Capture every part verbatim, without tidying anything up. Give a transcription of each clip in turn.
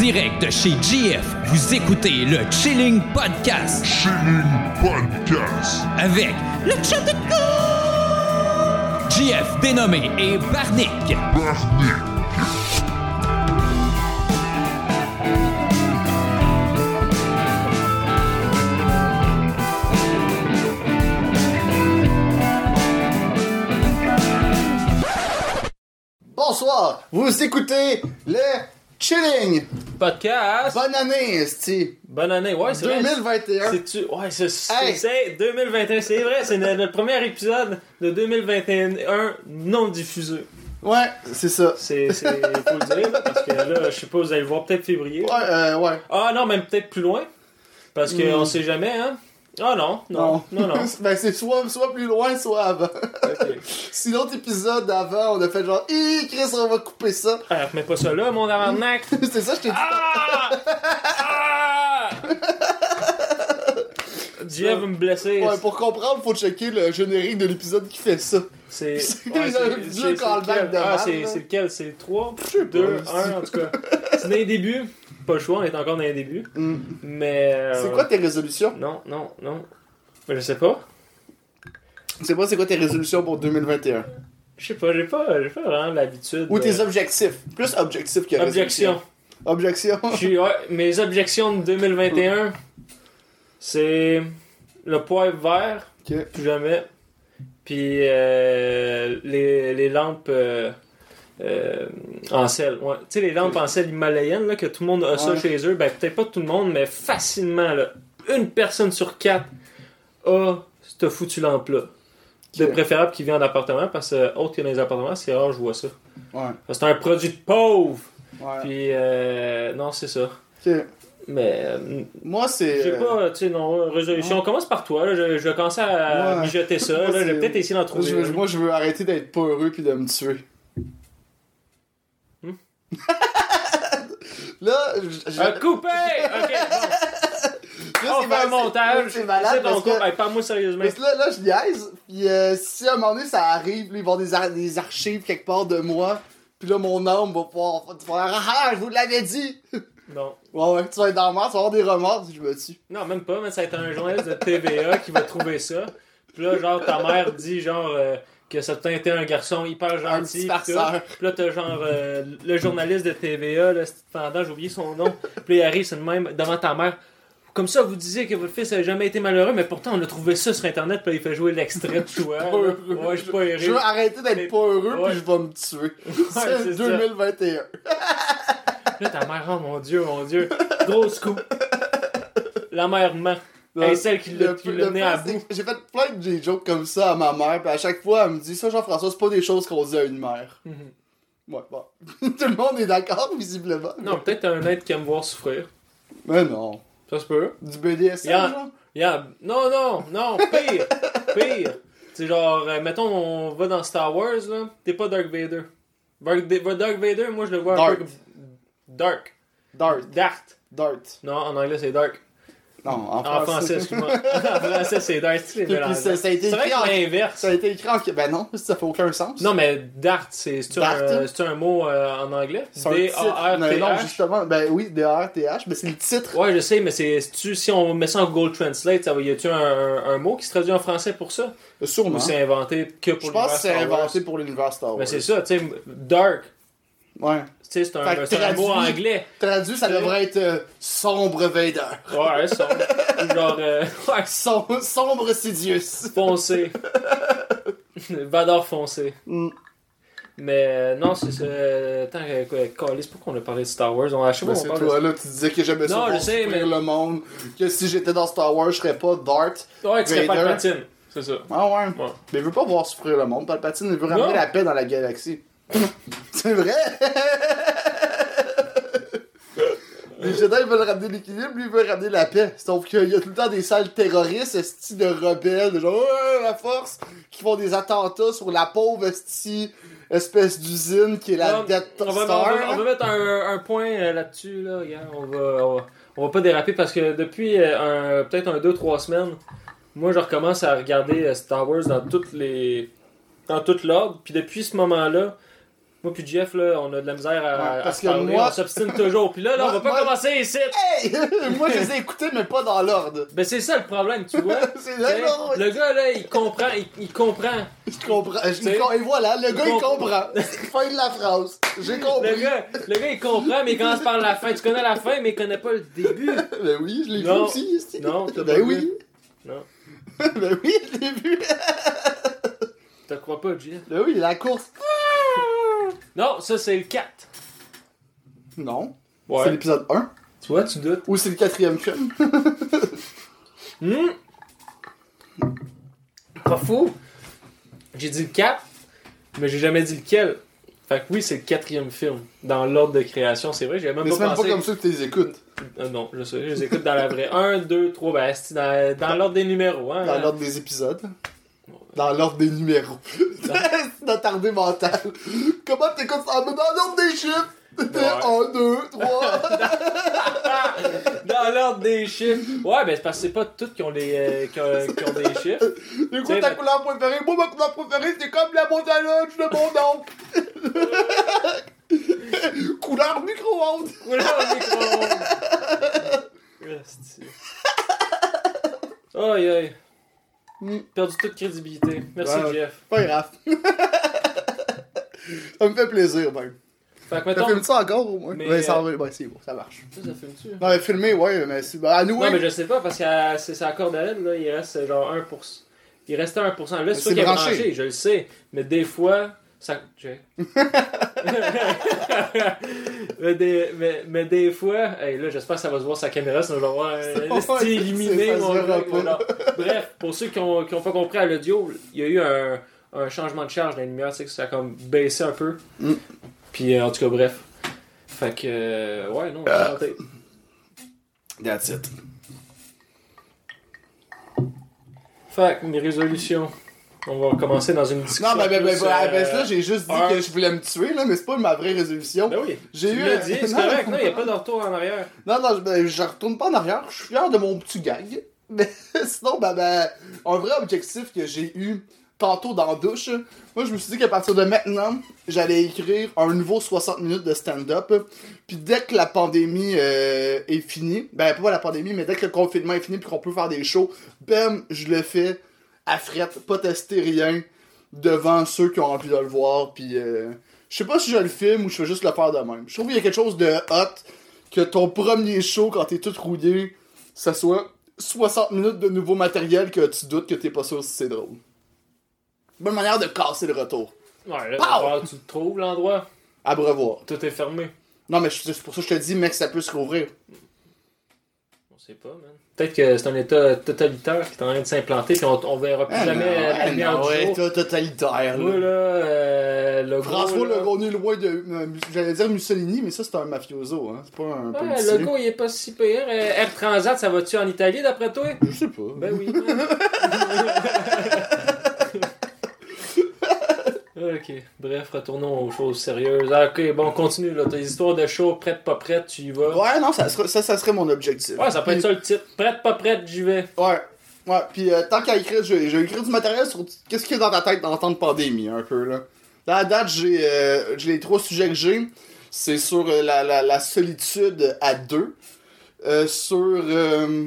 direct de chez G F, vous écoutez le Chilling Podcast. Chilling Podcast. Avec le chat de go! G F dénommé et Barnick. Barnick. Bonsoir, vous écoutez le Chilling Podcast. Bonne année, esti. Bonne année, ouais, c'est deux mille vrai. vingt et un. C'est-tu... Ouais, c'est, c'est, Hey. c'est deux mille vingt et un, c'est vrai, c'est notre, notre premier épisode de deux mille vingt et un non diffusé. Ouais, c'est ça. C'est, c'est, faut le dire, là, parce que là, je sais pas, vous allez le voir peut-être février. Ouais, euh, ouais. Ah non, même peut-être plus loin, parce qu'on Mm. sait jamais, hein. Ah non, non, non, non. Ben, c'est soit, soit plus loin, soit avant. Ok. Si l'autre épisode d'avant, on a fait genre, Hi, Chris, on va couper ça. Ah, remets pas ça là, mon arnaque. C'est ça, je t'ai dit. Ah! Ah! Dieu va me blesser. Ouais, pour comprendre, faut checker le générique de l'épisode qui fait ça. C'est. C'est ouais, un vieux callback lequel? de Ah, mal, c'est, là. c'est lequel? C'est le trois? Je sais pas, deux, c'est- un en tout cas. C'est dans les débuts. Pas le choix, on est encore dans les débuts. Mm. Mais. euh, C'est quoi tes résolutions? Non, non, non. Je sais pas. C'est quoi, c'est quoi tes résolutions pour deux mille vingt et un? Je sais pas, j'ai pas, j'ai pas vraiment l'habitude. Ou de- tes objectifs? Plus objectifs que Objections. résolutions. Objections? Je suis- ouais, mes objections de deux mille vingt et un, c'est le poivre vert, Ok. plus jamais. Puis euh, les, les lampes euh, euh, en sel. Ouais. Tu sais, les lampes en sel himalayennes, là, que tout le monde a ça Ouais. chez eux. Ben, peut-être pas tout le monde, mais facilement, là. Une personne sur quatre a cette foutue lampe-là. De Ok. préférable qui vient en appartement, parce que autre que dans les appartements, c'est rare, je vois ça. Ouais. Parce que c'est un produit de pauvre. Ouais. Puis, euh, non, c'est ça. Ok. Mais, euh, Moi, c'est. je sais pas, tu sais, non, résolution. On commence par toi, là. Je, je vais commencer à Ouais. mijoter ça. Moi, Là, je vais c'est- peut-être essayer d'en trouver. Je veux- une. moi, je veux arrêter d'être pas heureux puis de me tuer. Hmm? Là, je- je- Euh, coupé! Ok, bon. là, On c'est fait un mal- montage. C'est malade C'est ton parce que, couple. Hey, parle-moi sérieusement. parce que là, là, je niaise. Puis euh, si à un moment donné ça arrive, là, ils vont avoir des, ar- des archives quelque part de moi. Puis là, mon âme va pouvoir faire ah, je vous l'avais dit. Non. Ouais, ouais, tu vas être dans le mort, tu vas avoir des remords si je me tue. Non, même pas, mais ça va être un journaliste de T V A qui va trouver ça. Puis là, genre, ta mère dit, genre, euh, que ça a été un garçon hyper Un gentil. petit pis tout. farceur. Puis là, t'as genre euh, le journaliste de T V A, là, c'est pendant, j'ai oublié son nom. Puis là, il arrive, c'est le même, devant ta mère. Comme ça, vous disiez que votre fils n'a jamais été malheureux, mais pourtant, on a trouvé ça sur Internet, puis là, il fait jouer l'extrait de toi. là. Ouais, je suis pas Je veux heureux. arrêter d'être Mais- pas heureux Ouais. puis je vais me tuer. c'est c'est ça. deux mille vingt et un. Là, ta mère, oh mon Dieu, mon Dieu. Grosse coup. La mère ment. Elle est celle qui l'a, Le- qui le l'a mené à pire, c'est bout. que j'ai fait plein de jokes comme ça à ma mère, puis à chaque fois, elle me dit ça, Jean-François, c'est pas des choses qu'on dit à une mère. Mhm. Ouais, bon. Tout le monde est d'accord, visiblement. Non, peut-être un être qui aime voir souffrir. Mais non. Ça se peut. Du B D S M, Yeah. genre? Yeah. Non, non, non, pire. Pire. C'est genre, euh, mettons, on va dans Star Wars, là. T'es pas Dark Vader. Dark, Dark Vader, moi, je le vois un Dark. peu comme. Dark. Dart. Dart. Dart. Non, en anglais, c'est Dark. Non, en En français. français, excuse-moi. En français, c'est Dark. Tu les Puis mélanges. ça- ça a été C'est vrai écrit que en- l'inverse. Ça a été écrit en... Ben non, ça fait aucun sens. Non, mais Dart, c'est, c'est-tu Dart? un, c'est-tu un mot euh, en anglais? c'est un titre. Mais non, D A R T H? justement, ben oui, D A R T H, mais c'est le titre. Ouais, je sais, mais c'est, c'est-tu, si on met ça en Google Translate, ça va, y a-tu un, un, un mot qui se traduit en français pour ça? Sûrement. Ou c'est inventé que pour Je pense que c'est l'univers Star Wars? inventé pour l'univers Star Wars. Mais c'est ça, tu sais, dark, Ouais. tu sais, c'est Fait que un, c'est un mot traduit- anglais. Traduit, ça C'est- devrait être euh, sombre Vader. Ouais, ça. Genre, euh, ouais, Som- sombre Sidious. foncé. Vador foncé. Mm. Mais euh, non, c'est ça. euh, Attends, euh, quoi, Calisse, pourquoi on a parlé de Star Wars? On a acheté Ben, on c'est parle de- toi, là, tu disais que j'aimais ça Non, pour je sais, souffrir mais- le monde, que si j'étais dans Star Wars, je serais pas Dart. Ouais, tu serais pas Vader. Palpatine. C'est ça. Ah ouais? Ouais. Mais il veut pas voir souffrir le monde. Palpatine, il veut ramener Non. la paix dans la galaxie. C'est vrai? Les Jedi veulent ramener l'équilibre, lui il veut ramener la paix. Sauf qu'il y a tout le temps des salles terroristes, esti de rebelles, de genre ouais, la force, qui font des attentats sur la pauvre esti espèce d'usine qui est la On- Death on, va, Star. on, va, on va mettre un, un point euh, là-dessus. Là, regarde, on, va, on, va, on va pas déraper parce que depuis euh, un, peut-être un deux trois semaines, moi je recommence à regarder euh, Star Wars dans toutes les dans tout l'ordre. Puis depuis ce moment-là, Moi puis Jeff, là, on a de la misère à, Ouais, à parce se que parler, moi- on s'obstine toujours. Puis là, là, on Moi- va pas moi- commencer ici. Hey! Moi, je les ai écoutés, mais pas dans l'ordre. Ben c'est ça le problème, tu vois. C'est T'sais, là, non, le gars, là, il comprend, il, il comprend. Je comprends. Je- T'sais, et voilà, le gars, il comprend. comprend. Fin de la phrase. J'ai Le compris. gars, le gars, il comprend, mais il commence par la fin. Tu connais la fin, mais il connaît pas le début. Ben oui, je l'ai vu Non. aussi. c'est- Non, t'as Ben pas oui. vu. Non. Ben oui, je l'ai vu. T'as crois pas, Jeff? Ben oui, la course. Non, ça, c'est le quatre. Non. Ouais. C'est l'épisode un. Tu vois, tu doutes. Ou c'est le quatrième film. Hmm. Pas fou. J'ai dit le quatre, mais j'ai jamais dit lequel. Fait que oui, c'est le quatrième film. Dans l'ordre de création, c'est vrai, j'ai même Mais pas c'est même pensé. pas comme ça que tu les écoutes. Euh, non, je sais, je les écoute dans la vraie. un, deux, trois, ben c'est dans, dans l'ordre des numéros. Hein, Dans l'ordre des épisodes. Dans l'ordre des numéros. C'est d'attardé mental. Comment t'écoutes ça? Dans l'ordre des chiffres. un, deux, trois. Dans l'ordre des chiffres. Ouais, ben c'est parce que c'est pas toutes qui ont, les, euh, qui ont, qui ont des chiffres. C'est quoi T'sais, ta ben- couleur préférée? Moi, ma couleur préférée, c'est comme la boîte à lunch de mon oncle. Couleur micro-ondes. Couleur au micro-ondes. Esti. Aïe aïe. Perdu toute crédibilité. Merci, Ouais, Jeff. Pas grave. Ça me fait plaisir, même. Fait que T'as mettons. filmé ça encore, au moins? Mais, Ouais, ça, euh, ouais, c'est bon, ça marche. Ça, ça filme-tu? Non, mais filmé, ouais, mais c'est. À nous, Non, mais je sais pas, parce que euh, c'est sa corde à elle, là, il reste genre un pour cent. Il restait un pour cent. Là, c'est c'est toi qui as branché. branché, je le sais. Mais des fois, ça. Check. mais, des, mais, mais des fois, hey, là, j'espère que ça va se voir sa caméra, sinon je vais avoir un Ouais, style éliminé, ça se mon verra gars. pas. Non. Bref, pour ceux qui ont, qui ont pas compris à l'audio, il y a eu un, un changement de charge dans les lumières, tu sais, que ça a comme baissé un peu. Mm. Puis, euh, en tout cas, bref. Fait que, euh, ouais, non, j'ai tenté. That's it. Fait que, mes résolutions. On va commencer dans une discussion. Non, mais ben, ben, plus, ben, euh, ben, là, j'ai juste dit un- que je voulais me tuer, là, mais c'est pas ma vraie résolution. Ben oui. J'ai tu eu l'as un- dit, c'est Non. correct. Non, il n'y a pas de retour en arrière. Non, non, je, ben, je retourne pas en arrière. Je suis fier de mon petit gag. Mais sinon, ben, ben, un vrai objectif que j'ai eu tantôt dans la douche, moi, je me suis dit qu'à partir de maintenant, j'allais écrire un nouveau soixante minutes de stand-up. Puis dès que la pandémie euh, est finie, ben, pas la pandémie, mais dès que le confinement est fini puis qu'on peut faire des shows, bam, je le fais à frette, pas tester rien, devant ceux qui ont envie de le voir. Puis euh, je sais pas si je le filme ou je fais juste le faire de même. Je trouve qu'il y a quelque chose de hot que ton premier show, quand t'es tout rouillé, ça soit soixante minutes de nouveau matériel que tu doutes que t'es pas sûr si c'est drôle. Bonne manière de casser le retour. Ouais, là, Pow! d'abord, tu te trouves l'endroit. À brevoir. Tout est fermé. Non, mais je- c'est pour ça que je te dis, mec, ça peut se rouvrir. On sait pas, man. Peut-être que c'est un état totalitaire qui est en train de s'implanter, puis on, on verra plus Ah, jamais non, la ah, lumière non, du ouais, jour. toi, totalitaire, Moi, là. là, euh, le François gros, là- Legault, on est loin de. euh, J'allais dire Mussolini, mais ça, c'est un mafioso, hein. C'est pas un Ouais, politicien. le gars, il est pas si pire. Euh, Air Transat, ça va-tu en Italie, d'après toi? Je sais pas. Ben oui. man. Ok, bref, retournons aux choses sérieuses. Ah, ok, bon, continue, là. Tes histoires de show, prête, pas prête, tu y vas. Ouais, non, ça, serait- ça, ça serait mon objectif. Ouais, ça peut être ça le titre. Prête, pas prête, j'y vais. Ouais. Ouais, pis euh, tant qu'à écrire, je vais je vais écrire du matériel sur qu'est-ce qu'il y a dans ta tête dans le temps de pandémie, un peu, là. Là, à date, j'ai euh, j'ai les trois sujets que j'ai. C'est sur euh, la, la, la solitude à deux. Euh, sur... Euh,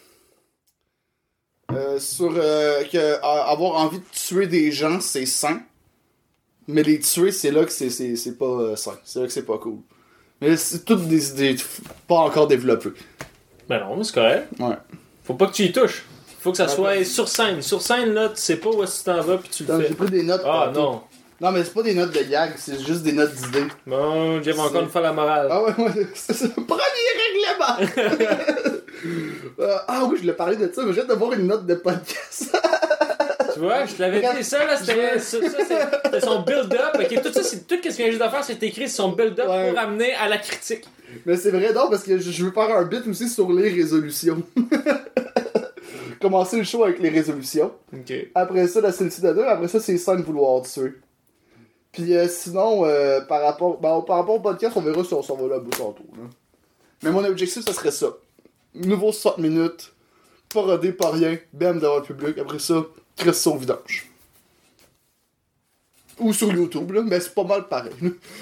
euh, sur euh, que euh, avoir envie de tuer des gens, c'est sain. Mais les tuer, c'est là que c'est c'est c'est pas euh, sain. C'est là que c'est pas cool. Mais c'est toutes des idées pas encore développées. Ben non, c'est correct. Ouais. Faut pas que tu y touches. Faut que ça Ouais. soit sur scène. Sur scène, là, tu sais pas où est-ce que tu t'en vas, puis tu le Donc, fais. j'ai pris des notes. Ah tantôt. non. Non, mais c'est pas des notes de gag, c'est juste des notes d'idées. Bon, Jeff, encore C'est- une fois la morale. Ah ouais, ouais, c'est ça. Premier règlement! Euh, ah oui, je voulais parler de ça, mais j'ai hâte de voir une note de podcast. Tu vois, je te l'avais Regarde, dit, ça, là, c'était je- ça, ça, c'est- c'était son build-up. Ok, tout ça, c'est tout ce qu'il vient juste de faire, c'est écrit sur son build-up Ouais. pour amener à la critique. Mais c'est vrai, non, parce que je je veux faire un bit aussi sur les résolutions. Commencer le show avec les résolutions. Ok. Après ça, la solitude à deux. Après ça, c'est ça de vouloir tuer. Puis euh, sinon, euh, par, rapport, ben, par rapport au podcast, on verra si on s'en va là bout tantôt. Là. Mais mon objectif, ça serait ça. Nouveau soixante minutes. Pas rodé, pas rien. Bam devant le public. Après ça, crisse son vidange. Ou sur YouTube, là, mais c'est pas mal pareil.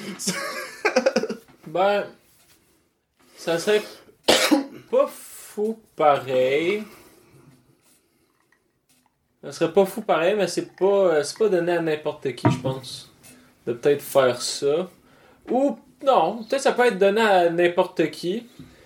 Ben, ça serait pas fou pareil. Ça serait pas fou pareil, mais c'est pas, c'est pas donné à n'importe qui, je pense. De peut-être faire ça. Ou, non, peut-être ça peut être donné à n'importe qui.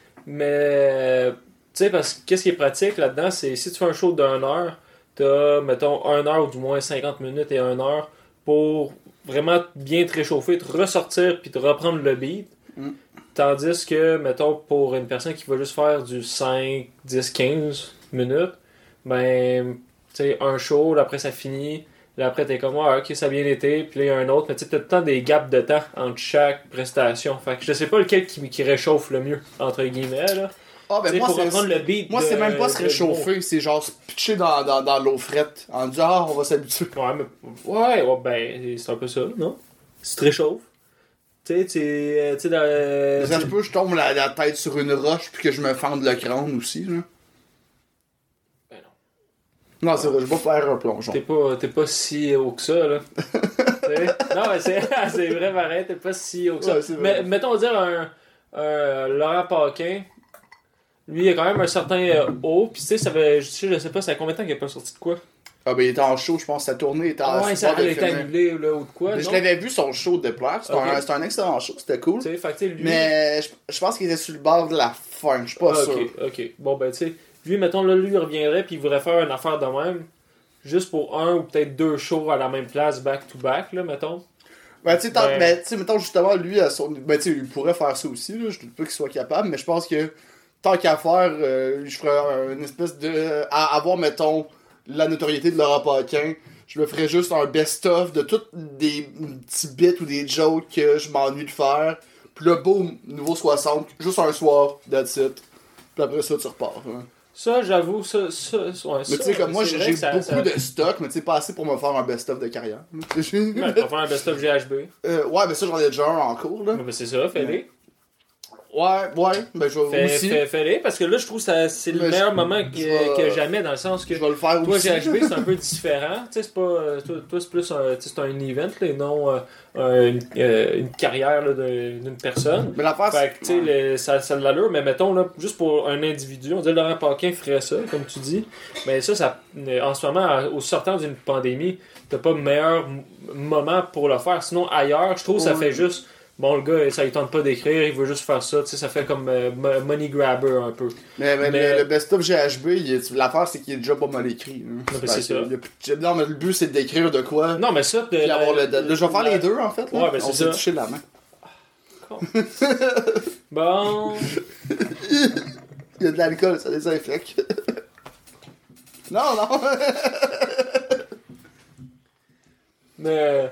Mais, tu sais, parce que qu'est-ce qui est pratique là-dedans, c'est si tu fais un show d'une heure, t'as, mettons, une heure ou du moins cinquante minutes et une heure pour vraiment bien te réchauffer, te ressortir puis te reprendre le beat. Mm. Tandis que, mettons, pour une personne qui va juste faire du cinq, dix, quinze minutes, ben, tu sais, un show, là, après ça finit, là après t'es comme, ah, ok, ça a bien été, puis là il y a un autre, mais tu sais, t'as tout le temps des gaps de temps entre chaque prestation. Fait que je sais pas lequel qui, qui réchauffe le mieux, entre guillemets, là. Ah, ben moi, pour c'est, reprendre le beat moi de, c'est même pas se réchauffer, c'est genre se pitcher dans, dans, dans l'eau frette, en disant, ah, on va s'habituer. Ouais, mais, ouais, ouais, ben, c'est un peu ça, non? Tu te réchauffes. Tu sais, tu sais, dans... Euh, ça se peut, je tombe la, la tête sur une roche puis que je me fende le crâne aussi, là. Ben non. Non, c'est vrai, je vais pas faire un plongeon. T'es pas, t'es pas si haut que ça, là. Non, mais c'est, c'est vrai, pareil, t'es pas si haut que ça. Ouais, mais, mettons dire un, un Laurent Paquin, lui, il a quand même un certain euh, haut, pis tu sais, ça fait, je sais, je sais pas, ça fait combien de temps qu'il a pas sorti de quoi? Ah, ben il était en show, je pense, sa tournée était en ah, ouais, ça a été annulé, là, ou de quoi? Mais je l'avais vu son show de Plaire, c'était, okay. un, c'était un excellent show, c'était cool. Fait que, lui... Mais je, je pense qu'il était sur le bord de la fin, je suis pas ah, sûr. Ok, ok. Bon, ben, tu sais, lui, mettons, là, lui, il reviendrait, puis il voudrait faire une affaire de même, juste pour un ou peut-être deux shows à la même place, back-to-back, là, mettons. Ben, tu sais, ben... ben, mettons, justement, lui, à son... ben, tu sais, il pourrait faire ça aussi, là, je doute pas qu'il soit capable, mais je pense que tant qu'à faire, euh, je ferais une espèce de... à avoir, mettons, la notoriété de Laurent Paquin, je me ferais juste un best-of de tous des petits bits ou des jokes que je m'ennuie de faire. Puis là, boum, nouveau soixante, juste un soir, that's it. Puis après ça, tu repars. Hein. Ça, j'avoue, ça... ça ouais, mais tu sais, comme moi, j'ai, j'ai ça, beaucoup ça... de stock, mais tu sais, pas assez pour me faire un best-of de carrière. Ouais, tu vas faire un best-of G H B. Euh, ouais, mais ça, j'en ai déjà un en cours, là. Ouais, mais c'est ça, fais-les. Ouais, ouais, ben je vais fais, aussi. Fais, fais-les, parce que là, je trouve que ça, c'est le ben, meilleur je, moment que, vais, que jamais, dans le sens que... Je vais le faire toi, aussi. Toi, G H B, c'est un peu différent. Tu sais, c'est pas... Toi, toi c'est plus un, c'est un event, là, et non euh, une, euh, une carrière là, d'une personne. Mais l'affaire, fait que, tu sais, ça, ça a de l'allure, mais mettons, là, juste pour un individu, on dirait Laurent Paquin ferait ça, comme tu dis. Mais ça, ça en ce moment, au sortant d'une pandémie, t'as pas meilleur moment pour le faire. Sinon, ailleurs, je trouve que ça fait juste... Bon, le gars, ça ne tente pas d'écrire, il veut juste faire ça, tu sais, ça fait comme euh, money grabber un peu. Mais, mais, mais... Le, le best-of G H B, il est... l'affaire, c'est qu'il est déjà pas mal écrit. Hein. Non, mais c'est ça. A... Non, mais le but, c'est d'écrire de quoi. Non, mais ça... De, puis avoir la... le... Là, je vais faire la... les deux, en fait. Là. Ouais, ben c'est on ça. s'est touché la main. Oh. Bon... Il y a de l'alcool, ça désinfecte. Non, non. Mais...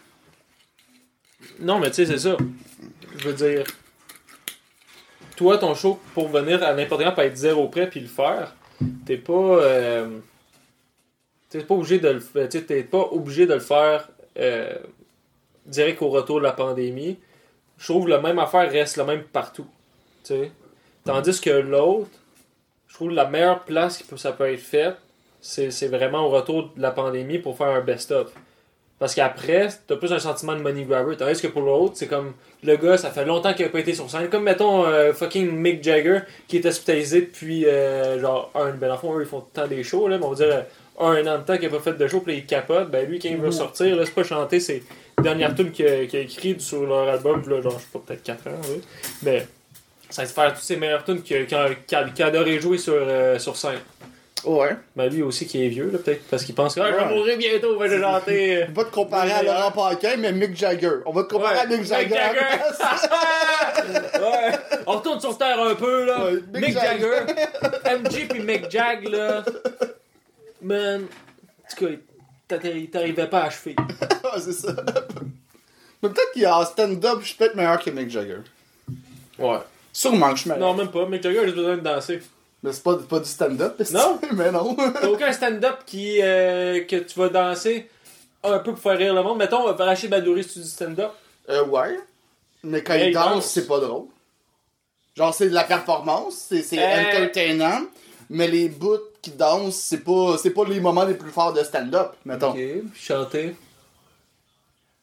Non, mais tu sais, c'est ça. Je veux dire... Toi, ton show, pour venir à n'importe quand, peut être zéro prêt puis le faire, t'es pas... Euh... T'es pas obligé de le... T'es pas obligé de le faire euh... direct au retour de la pandémie. Je trouve que la même affaire reste la même partout. T'sais. Tandis que l'autre, je trouve que la meilleure place que ça peut être fait, c'est, c'est vraiment au retour de la pandémie pour faire un best-of. Parce qu'après, t'as plus un sentiment de money grabber. Tandis que pour l'autre, c'est comme le gars, ça fait longtemps qu'il a pas été sur scène. Comme mettons euh, fucking Mick Jagger qui est hospitalisé depuis euh, genre un. Ben dans le fond, eux ils font tant des shows, là, mais on va dire euh, un an de temps qu'il a pas fait de show, puis il capote. Ben lui, quand il veut sortir, là, c'est pas chanter, c'est la dernière tune qu'il a, qu'il a écrit sur leur album, là, genre, je sais pas, peut-être quatre ans, oui. Mais ça va se faire toutes ses meilleures tunes qu'il, qu'il, qu'il, qu'il adorait jouer sur, euh, sur scène. Ouais. Ben lui aussi qui est vieux, là, peut-être, parce qu'il pense que ah, je vais mourir bientôt, je vais chanter. On va te comparer à Laurent Paquin, mais Mick Jagger. On va te comparer ouais, à Mick Jagger. Mick Jagger. Ouais. On retourne sur terre un peu, là. Ouais, Mick, Mick Jagger. Jagger. M J puis Mick Jag, là. Man. En tout cas, t'arrivais pas à achever. Ouais, c'est ça. Mais peut-être qu'en stand-up, je suis peut-être meilleur que Mick Jagger. Ouais. Sûrement que je suis meilleur. Non, même pas. Mick Jagger a juste besoin de danser. Mais c'est pas, pas du stand-up, non? Mais non. T'as aucun stand-up qui, euh, que tu vas danser un peu pour faire rire le monde. Mettons, Rachid Badouri, c'est du stand-up? Euh, ouais. Mais quand hey, il danse, danse, c'est pas drôle. Genre, c'est de la performance, c'est, c'est euh... entertainant, mais les bouts qui dansent, c'est pas, c'est pas les moments les plus forts de stand-up, mettons. Ok, puis chanter.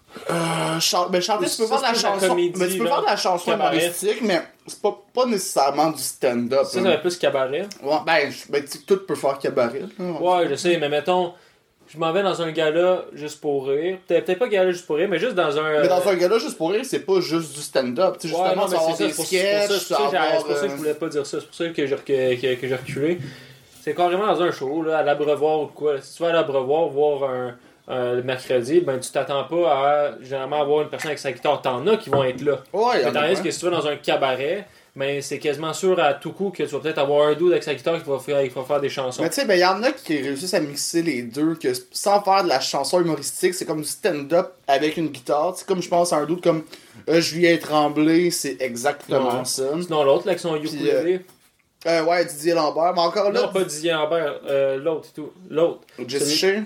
Euh, chan- ben, chanter, tu peux Ça, faire de la c'est de la chanson. comédie, Mais tu peux là. faire de la chanson Cabaret. humoristique, mais c'est pas, pas nécessairement du stand-up. Ça, ça hein. va plus cabaret. Ouais, ben, je- ben, tu sais, tout peut faire cabaret. là. Ouais, je sais, mais mettons, je m'en vais dans un gala juste pour rire. Peut-être peut-être pas gala juste pour rire, mais juste dans un. Mais dans un gala, juste pour rire, c'est pas juste du stand-up. Tu sais, Ouais, justement, non, tu mais vas c'est avoir ça, des c'est pour, sketchs, c'est pour ça, tu c'est vas pour ça, avoir, c'est pour ça que je euh, voulais pas dire ça. C'est pour ça que j'ai, que, que, que j'ai reculé. C'est carrément dans un show, là, à l'Abreuvoir ou de quoi. Si tu vas à l'Abreuvoir voir un, un le mercredi, ben tu t'attends pas à généralement avoir une personne avec sa guitare. T'en as qui vont être là. Ouais, Mais tandis que si tu vas dans un cabaret, ben c'est quasiment sûr à tout coup que tu vas peut-être avoir un dude avec sa guitare qui va faire, qui va faire des chansons. Mais tu sais, ben, y en a qui réussissent à mixer les deux, que sans faire de la chanson humoristique, c'est comme du stand-up avec une guitare. C'est comme je pense à un doute comme euh, Julien Tremblay, c'est exactement Ouais. ça. Sinon l'autre, là, avec son ukulélé. Euh, ouais, Didier Lambert, mais encore là, Non, pas Didier Lambert, euh, l'autre et tout. L'autre. Jesse celui- Shea.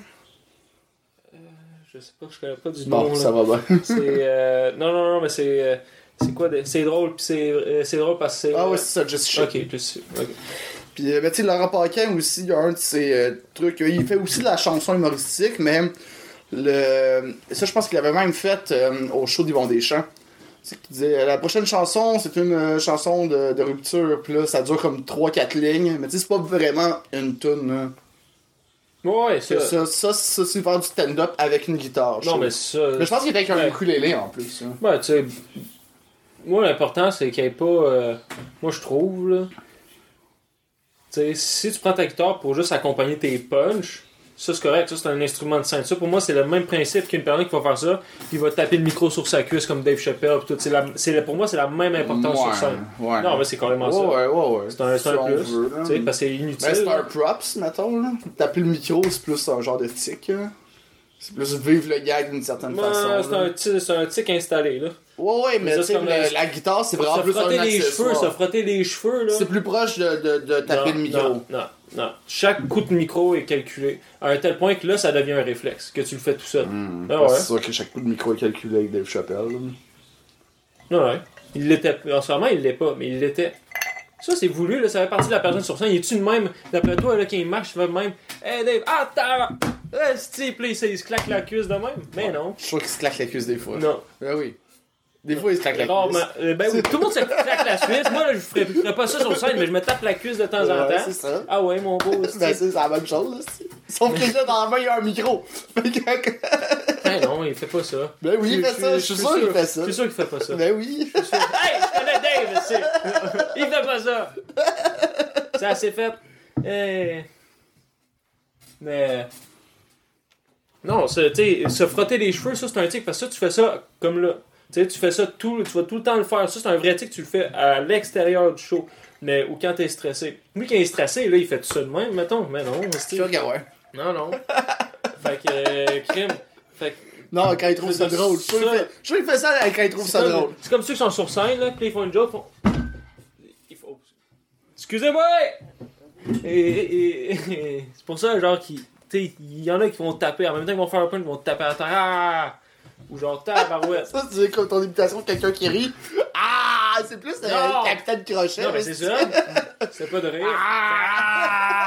Je sais pas, je connais pas du Bon, nom. ça là. va bien. C'est. Euh... Non, non, non, mais c'est. euh, C'est quoi de... C'est drôle, puis c'est euh, c'est drôle parce que c'est. Ah ouais, c'est ça, Jesse Shea. Ok, je sais. Ok. Puis, euh, ben, tu sais, Laurent Paquin aussi, il y a un de ses euh, trucs. euh, Il fait aussi de la chanson humoristique, mais le ça, je pense qu'il avait même fait euh, au show d'Yvon Deschamps. C'est qu'il disait la prochaine chanson, c'est une euh, chanson de, de rupture, puis là, ça dure comme trois quatre lignes, mais tu sais, c'est pas vraiment une tune. Là. Ouais, Ça, ça. ça, ça, ça, c'est faire du stand-up avec une guitare. je Non, trouve. mais ça. Mais je pense qu'il était avec un Ouais. ukulélé en plus. hein. Ouais, tu sais. Moi, l'important, c'est qu'il n'y ait pas. euh, Moi, je trouve, là. Tu sais, si tu prends ta guitare pour juste accompagner tes punchs, ça c'est correct, ça c'est un instrument de scène. Ça pour moi c'est le même principe qu'une personne qui va faire ça, puis il va taper le micro sur sa cuisse comme Dave Chappelle, pis tout. C'est la... c'est la- Pour moi c'est la même importance Ouais, sur scène. ouais. Non, mais c'est carrément ça. Ouais, ouais, ouais, ouais. C'est un, c'est un Si on plus. veut, là. Tu sais, parce que c'est inutile. Ben, c'est là. un props, mettons, là. Taper le micro, c'est plus un genre de tic, là. C'est plus vivre le gag d'une certaine Ouais, façon. c'est là. un, tic- c'est un tic installé là. Ouais, ouais, mais ça, tu c'est sais, comme le- le- la guitare, c'est vraiment Se plus frotter un les cheveux, accessoire. se frotter les cheveux là. C'est plus proche de, de, de taper Non, le micro. Non, non, non. Chaque coup de micro est calculé. À un tel point que là, ça devient un réflexe, que tu le fais tout seul. Hmm, Ah parce que ouais. C'est sûr que chaque coup de micro est calculé avec Dave Chappelle. là. Non, ouais. Il l'était. En ce moment, il l'est pas, mais il l'était. Ça, c'est voulu, là, ça fait partie de la personne sur scène. Il est-tu de même, d'après toi, là, quand il marche, il fait de même. Hey Dave, ah, t'as. Eh, c'est puis il se il se claque la cuisse de même. Mais non. Je suis sûr qu'il se claque la cuisse des fois. Non. Ben oui. Des fois, il se claque la Rarement. cuisse. Euh, ben oui, tout le monde se claque la cuisse. Moi, là, je ferais, je ferais pas ça sur scène, mais je me tape la cuisse de temps en Ouais, temps. c'est ça. Ah ouais, mon beau. Ben, c'est- c'est c'est la même chose, là. c'est- Sauf que là, dans la main, il y a un micro. Fait que- Ben non, il fait pas ça. Ben oui, il fait ça. Je suis sûr qu'il fait ça. Je suis sûr qu'il fait pas ça. Ben oui. Hey, je connais Dave, c'est. Il fait pas ça. C'est assez fait. Eh. Mais. Non, ça, tu sais, se frotter les cheveux, ça c'est un tic, parce que ça, tu fais ça comme là. Tu sais, tu fais ça tout, tu vas tout le temps le faire. Ça, c'est un vrai tic, tu le fais à l'extérieur du show. Mais, ou quand t'es stressé. Lui, quand il est stressé, là, il fait tout ça de même, mettons. Mais non, Je c'est. suis sûr que ouais. Non, non. Fait que, euh, crime. Fait que. Non, quand il trouve ça Ça- drôle. Je suis sûr qu'il fait- je suis sûr qu'il fait ça quand il trouve C'est ça comme, drôle. c'est comme ceux qui sont sur scène, là, puis ils font une joke, font. Il faut. Excusez-moi! Et, et- et- c'est pour ça, genre, qui. Tu sais, il y en a qui vont taper, en même temps qu'ils vont faire un punch, ils vont taper à terre. Ah! Ou genre, tabarouette. Ça, c'est comme ton imitation de quelqu'un qui rit. Ah! C'est plus euh, Non. le capitaine Crochet. Non, mais là, c'est ça. C'est pas de rire. Ah!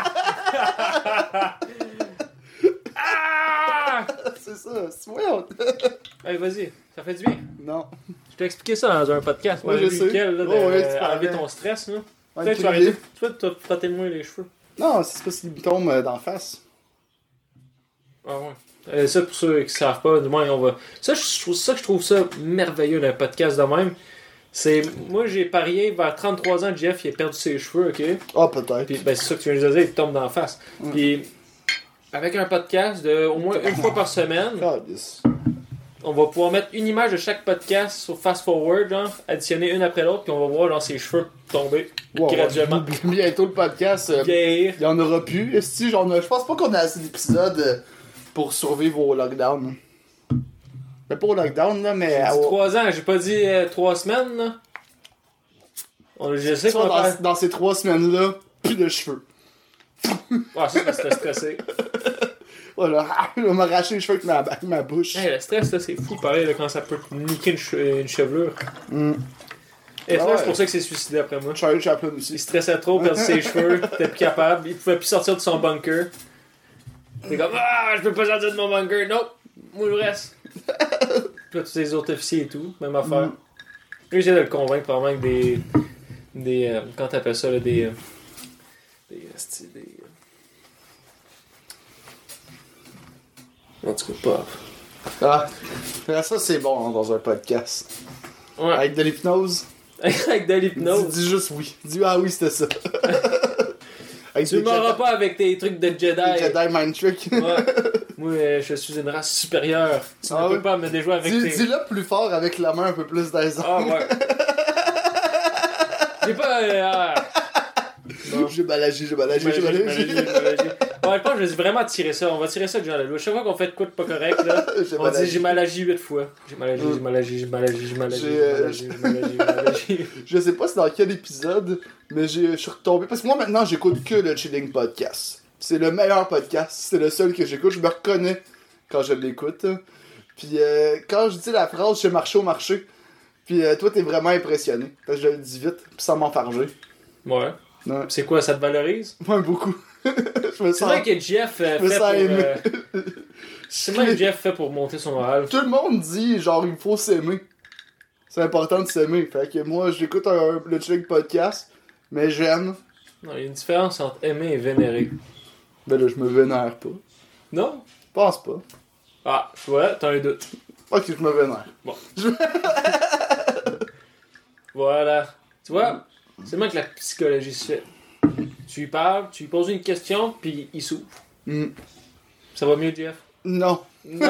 Ah! C'est ça. C'est voyons. Allez, vas-y, ça fait du bien. Non. Je t'ai expliqué ça dans un podcast. Ouais, moi, je j'ai sais. vu lequel, là, de, Oh, ouais, tu euh, parlais. enlever ton stress, là. Ouais, Peut-être que tu vas quelle arrêter. idée. Tu vas te frotter le moins les cheveux. Non, c'est parce qu'il tombe euh, d'en face. Ah ouais. Euh, ça, pour ceux qui savent pas, du moins, on va. Ça, je trouve ça, que je trouve ça merveilleux d'un podcast de même. C'est. Moi, j'ai parié vers trente-trois ans, Jeff, il a perdu ses cheveux, ok? Ah, peut-être. Puis, ben, c'est ça que tu viens de dire, il tombe d'en face. Ouais. Puis, avec un podcast de au moins une fois par semaine, Ah, yes. on va pouvoir mettre une image de chaque podcast sur Fast Forward, genre, additionner une après l'autre, puis on va voir, genre, ses cheveux tomber Wow, graduellement. Bientôt le podcast. euh, vieillir. Il y en aura plus. Esti, genre, je pense pas qu'on a assez d'épisodes euh, pour survivre au lockdown. Mais pas au lockdown, là, mais. J'ai dit au- trois ans, j'ai pas dit euh, trois semaines, là. On- Je sais qu'on va faire. dans, dans ces trois semaines-là, plus de cheveux. Ah, ça, parce que t'es stressé. Voilà, il va m'arracher les cheveux avec ma, avec ma bouche. Hey, le stress, là, c'est fou, pareil, là, quand ça peut te niquer une, che- une chevelure. Mm. Et Ah là, ouais. c'est pour ça qu'il s'est suicidé après moi. Charlie Chaplin Il aussi. stressait trop, perdre ses cheveux, il était plus capable, il pouvait plus sortir de son bunker. Il est comme, ah, je peux pas sortir de mon bunker, non, moi je reste. Puis là, tous les autres officiers et tout, même affaire. Mm. Lui, j'essaie de le convaincre probablement avec des. des euh, comment t'appelles ça, là, des. euh, des. esti, des euh, en tout cas, pas. Ah, mais ça c'est bon hein, dans un podcast. Ouais. Avec de l'hypnose. Avec de l'hypnose. Dis, dis juste oui. Dis ah oui, c'était ça. Avec Tu des m'auras Jedi- pas avec tes trucs de Jedi. des Jedi Mind Trick. Ouais. Moi, euh, je suis une race supérieure. Tu Ah ne ouais? peux pas me déjouer avec Dis- tes... Dis-le plus fort avec la main un peu plus d'aisance. Ah ouais. J'ai pas... Euh, ah. Bon. J'ai balagé, j'ai balagé, j'ai J'ai balagé. malagi, j'ai malagi. Ouais, je pense que je vais vraiment tirer ça. On va tirer ça de Jean Leloup. Chaque fois qu'on fait de quoi de pas correct, là, J'ai on mal dit agi. j'ai mal agi huit fois. J'ai mal agi, j'ai mal agi, j'ai mal agi, j'ai mal agi, J'ai, j'ai mal euh, agi, j'ai mal agi, j'ai mal agi. Je sais pas c'est dans quel épisode, mais j'ai- je suis retombé. Parce que moi maintenant j'écoute que le Chilling Podcast. C'est le meilleur podcast, c'est le seul que j'écoute. Je me reconnais quand je l'écoute. Puis euh, quand je dis la phrase j'ai marché au marché, puis euh, toi t'es vraiment impressionné. Parce que je le dis vite, puis sans m'enfarger. Ouais. Ouais. C'est quoi, ça te valorise? Moi beaucoup. je me C'est sens. vrai que Jeff euh, Je me fait sens pour... aimé. euh, C'est vrai que Jeff fait pour monter son moral. Tout le monde dit genre il faut s'aimer. C'est important de s'aimer. Fait que moi j'écoute un, le Chilling Podcast, mais j'aime. Non, il y a une différence entre aimer et vénérer. Ben là je me vénère pas. Non? Pense pas. Ah, ouais, t'as un doute. Ok, je me vénère. Voilà. Tu vois, c'est même que la psychologie se fait. Tu lui parles, tu lui poses une question, puis il s'ouvre. Hmm. Ça va mieux, Jeff? Non. Non.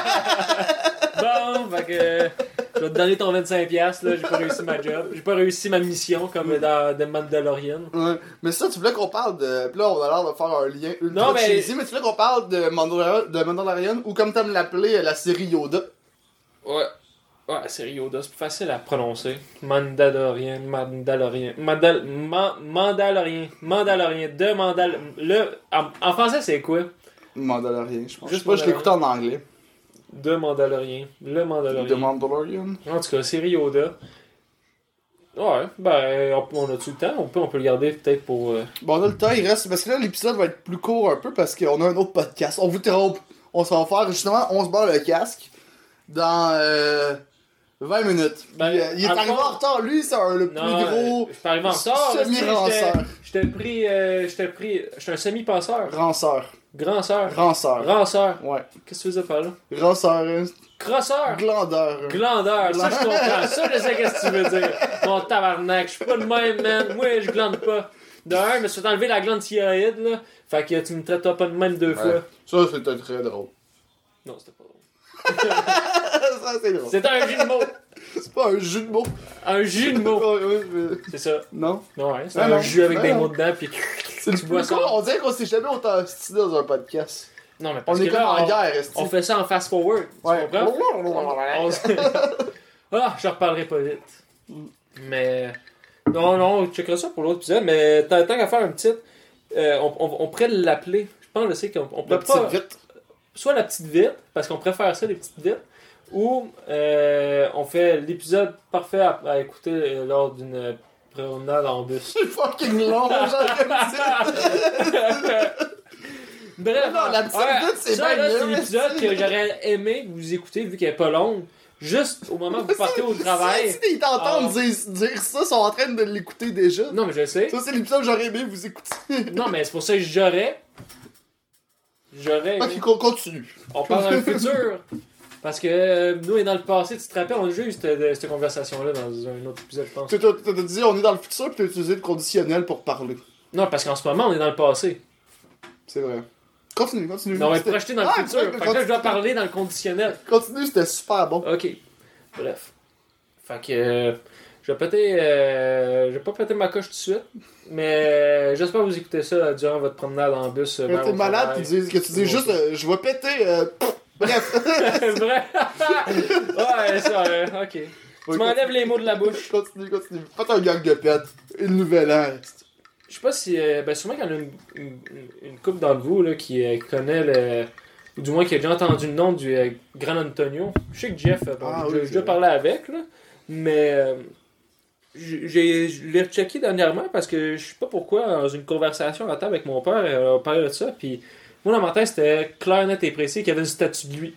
Bon, fait que je vais te donner ton vingt-cinq piastres, là. J'ai pas réussi ma job. J'ai pas réussi ma mission comme dans The Mandalorian. Ouais. Mais ça, tu voulais qu'on parle de. Puis là, on a l'air de faire un lien ultra Non, mais- cheesy, mais tu voulais qu'on parle de Mandalorian, de Mandalorian ou comme t'aimes l'appeler, la série Yoda. Ouais. Ouais, c'est Yoda, c'est plus facile à prononcer. Mandalorian, Mandalorian, Mandal, Ma- Mandalorian, Mandalorian, de Mandal... Le... En, en français, c'est quoi? Mandalorian, je pense. Juste Je sais pas, je l'écoutais en anglais. De Mandalorian, le Mandalorian. De Mandalorian. En tout cas, série Yoda. Ouais, ben, on, on a-tu le temps? On peut, on peut le garder peut-être pour... euh, Bon, on a le temps, il reste. Parce que là, l'épisode va être plus court un peu parce qu'on a un autre podcast. On vous trompe. On s'en va faire justement, on se barre le casque dans euh, vingt minutes. Ben, Puis, euh, il est en arrivé fond- en retard. Lui, c'est un- le plus Non, gros euh, je suis arrivé en retard. là, semi-ranceur. j'étais- J'étais pris... euh, J'étais pris... J'étais un semi-passeur. Ranceur. Grand-sœur. Ranceur. Ranceur. Ouais. Qu'est-ce que tu faisais par là? Ranceur. hein. Crosseur. Glandeur. Glandeur, ça je comprends, ça je sais qu'est-ce que tu veux dire. Mon tabarnak, je suis pas de même, man. Moi, je glande pas. De un, je me suis fait enlever la glande thyroïde, là. Fait que tu me traites pas de même deux Ouais. fois. Ça, c'était très drôle. Non, c'était pas drôle. ça, c'est drôle. C'était un jeu de mots. C'est pas un jeu de mots. Un jus de mots. Ouais, ouais, mais- C'est ça. Non. Non, ouais, c'est Ah un non. jus avec Ah des non. mots dedans, puis C'est le tu bois plus ça. cool. On dirait qu'on s'est jamais autant hostile dans un podcast. Non, mais parce On est que comme là, en on, guerre, esti. on fait ça en fast-forward. Tu Ouais. comprends? On s- Ah, je reparlerai pas vite. Mais. Non, non, on checkera ça pour l'autre épisode. Mais tant tant qu'à faire un petit. Euh, on, on, on pourrait l'appeler. Je pense, je sais qu'on on La pourrait pas. petite vite. Soit la petite vite, parce qu'on préfère ça, les petites vites. Ou euh, on fait l'épisode parfait à, à écouter euh, lors d'une promenade en bus. C'est fucking long, genre comme ça. Bref, Non, la petite ouais, vite, c'est ça, bien là, mieux, c'est l'épisode esti. que j'aurais aimé que vous écoutez vu qu'elle est pas longue. Juste au moment où vous partez au travail. Si, si ils t'entendent Ah. dire, dire ça, ils sont en train de l'écouter déjà. Non, mais je le sais. Ça, c'est l'épisode que j'aurais aimé vous écouter. Non, mais c'est pour ça que j'aurais. J'aurais. aimé. Ok, qu'on continue. On parle dans le futur. Parce que euh, nous, et dans le passé, tu te rappelles, on a déjà eu cette, de- cette conversation-là dans un autre épisode, je pense. Tu t'as t'as dit, on est dans le futur, puis t'as utilisé le conditionnel pour parler. Non, parce qu'en ce moment, on est dans le passé. C'est vrai. Continue, continue. Mais on va être C'était- projeté dans le Ah, futur. continue, Fait que là, je dois parler dans le conditionnel. Continue, c'était super bon. Ok. Bref. Fait que. euh, je vais péter. euh, je vais pas péter ma coche tout de suite. Mais euh, j'espère que vous écoutez ça euh, durant votre promenade en bus. euh, Quand vers t'es au malade, travail. tu dis que tu dis Bon, juste, ça. euh, je vais péter. euh, pff, Bref. Vrai? Ouais, ça, euh, ok. Tu m'enlèves les mots de la bouche. Continue, continue. Faites un gang de pète. Une nouvelle an. Je sais pas si. euh, ben, sûrement qu'il y en a une, une, une couple d'entre vous là, qui euh, connaît le. Ou du moins qui a déjà entendu le nom du euh, Grand Antonio. Je sais que Jeff, euh, bon, Ah, j'ai oui, j'ai c'est déjà vrai. parlé avec, là. Mais. euh, j'ai, j'ai- je l'ai rechecké dernièrement parce que je sais pas pourquoi, dans une conversation à table avec mon père, euh, on parlait de ça. Puis moi, dans ma tête, c'était clair, net et précis qu'il y avait une statue de lui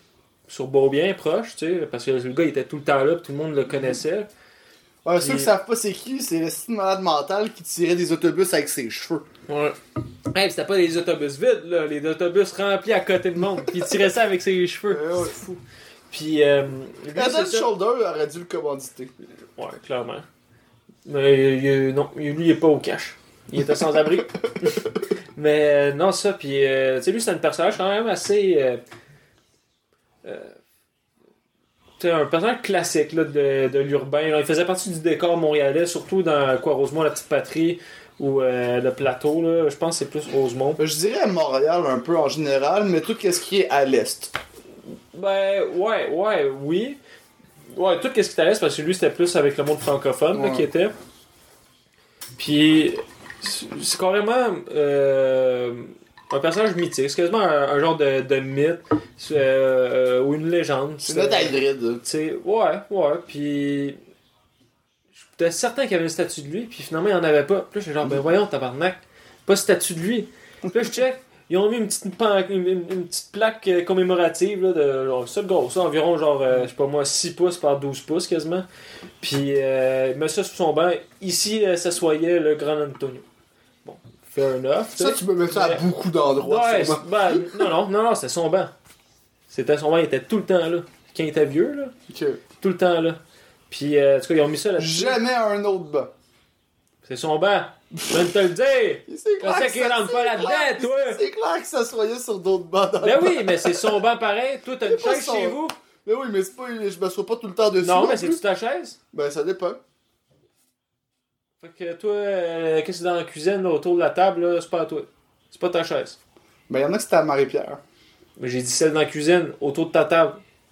sur Beaubien, proche, tu sais, parce que le gars il était tout le temps là, pis tout le monde le connaissait. Ouais, Puis- ceux qui savent pas c'est qui, c'est le style malade mental qui tirait des autobus avec ses cheveux. Ouais. Hey, pis c'était pas des autobus vides, là, les autobus remplis à côté de monde, pis il tirait ça avec ses cheveux. Ouais, ouais. C'est fou. Puis, euh, lui, Head c'est and ça. Shoulder aurait dû le commanditer. Ouais, clairement. Mais il- non, lui, il est pas au cash. Il était sans abri. Mais euh, non, ça, puis euh, tu sais, lui, c'est un personnage quand même assez. Euh, euh, tu sais, un personnage classique là, de, de l'urbain. Là. Il faisait partie du décor montréalais, surtout dans quoi, Rosemont, la petite patrie, ou euh, le plateau. Là. Je pense que c'est plus Rosemont. Je dirais à Montréal un peu en général, mais tout ce qui est à l'est. Ben, ouais, ouais, oui. Ouais, tout ce qui est à l'est, parce que lui, c'était plus avec le monde francophone là, Ouais. qui était. Puis, c'est c'est carrément euh, un personnage mythique. C'est quasiment un, un genre de, de mythe euh, ou une légende. C'est notre hybride. Tu sais, ouais, ouais. Puis, j'étais certain qu'il y avait une statue de lui, puis finalement, il n'y en avait pas. Puis là, j'étais genre, ben voyons, tabarnak, pas de statue de lui. Puis là, je check. Ils ont mis une petite, pan- une, une- une petite plaque euh, commémorative là, de genre, ça gros, ça environ genre, euh, je sais pas moi, six pouces par douze pouces quasiment. Puis euh, il met ça sur son banc. Ici euh, s'assoyait le grand Antonio. Bon, fair enough. Ça, tu peux mettre ça à Mais- beaucoup d'endroits. Ouais, sûrement. c'est- ben, non, non, non, non, c'était son banc. C'était son banc, il était tout le temps là. Quand il était vieux, là, Ok. tout le temps là. Puis, euh, en tout cas, ils ont mis ça là-dessus. Jamais un autre banc. C'est son banc. Je viens de te le dire. C'est Comme ça qu'il ça- rentre c'est pas là-dedans, clair- toi. C'est clair que ça soyait sur d'autres bancs dans Ben le oui, banc. mais c'est son banc pareil. Toi, t'as une C'est pas chaise son- chez vous. Mais oui, mais c'est pas, je m'assois pas tout le temps dessus. Non, mais plus. c'est-tu ta chaise? Ben, ça dépend. Fait que toi, euh, qu'est-ce que c'est dans la cuisine, là, autour de la table, là, c'est pas à toi. C'est pas ta chaise. Ben, y'en a que c'était à Marie-Pierre. Mais j'ai dit celle dans la cuisine, autour de ta table.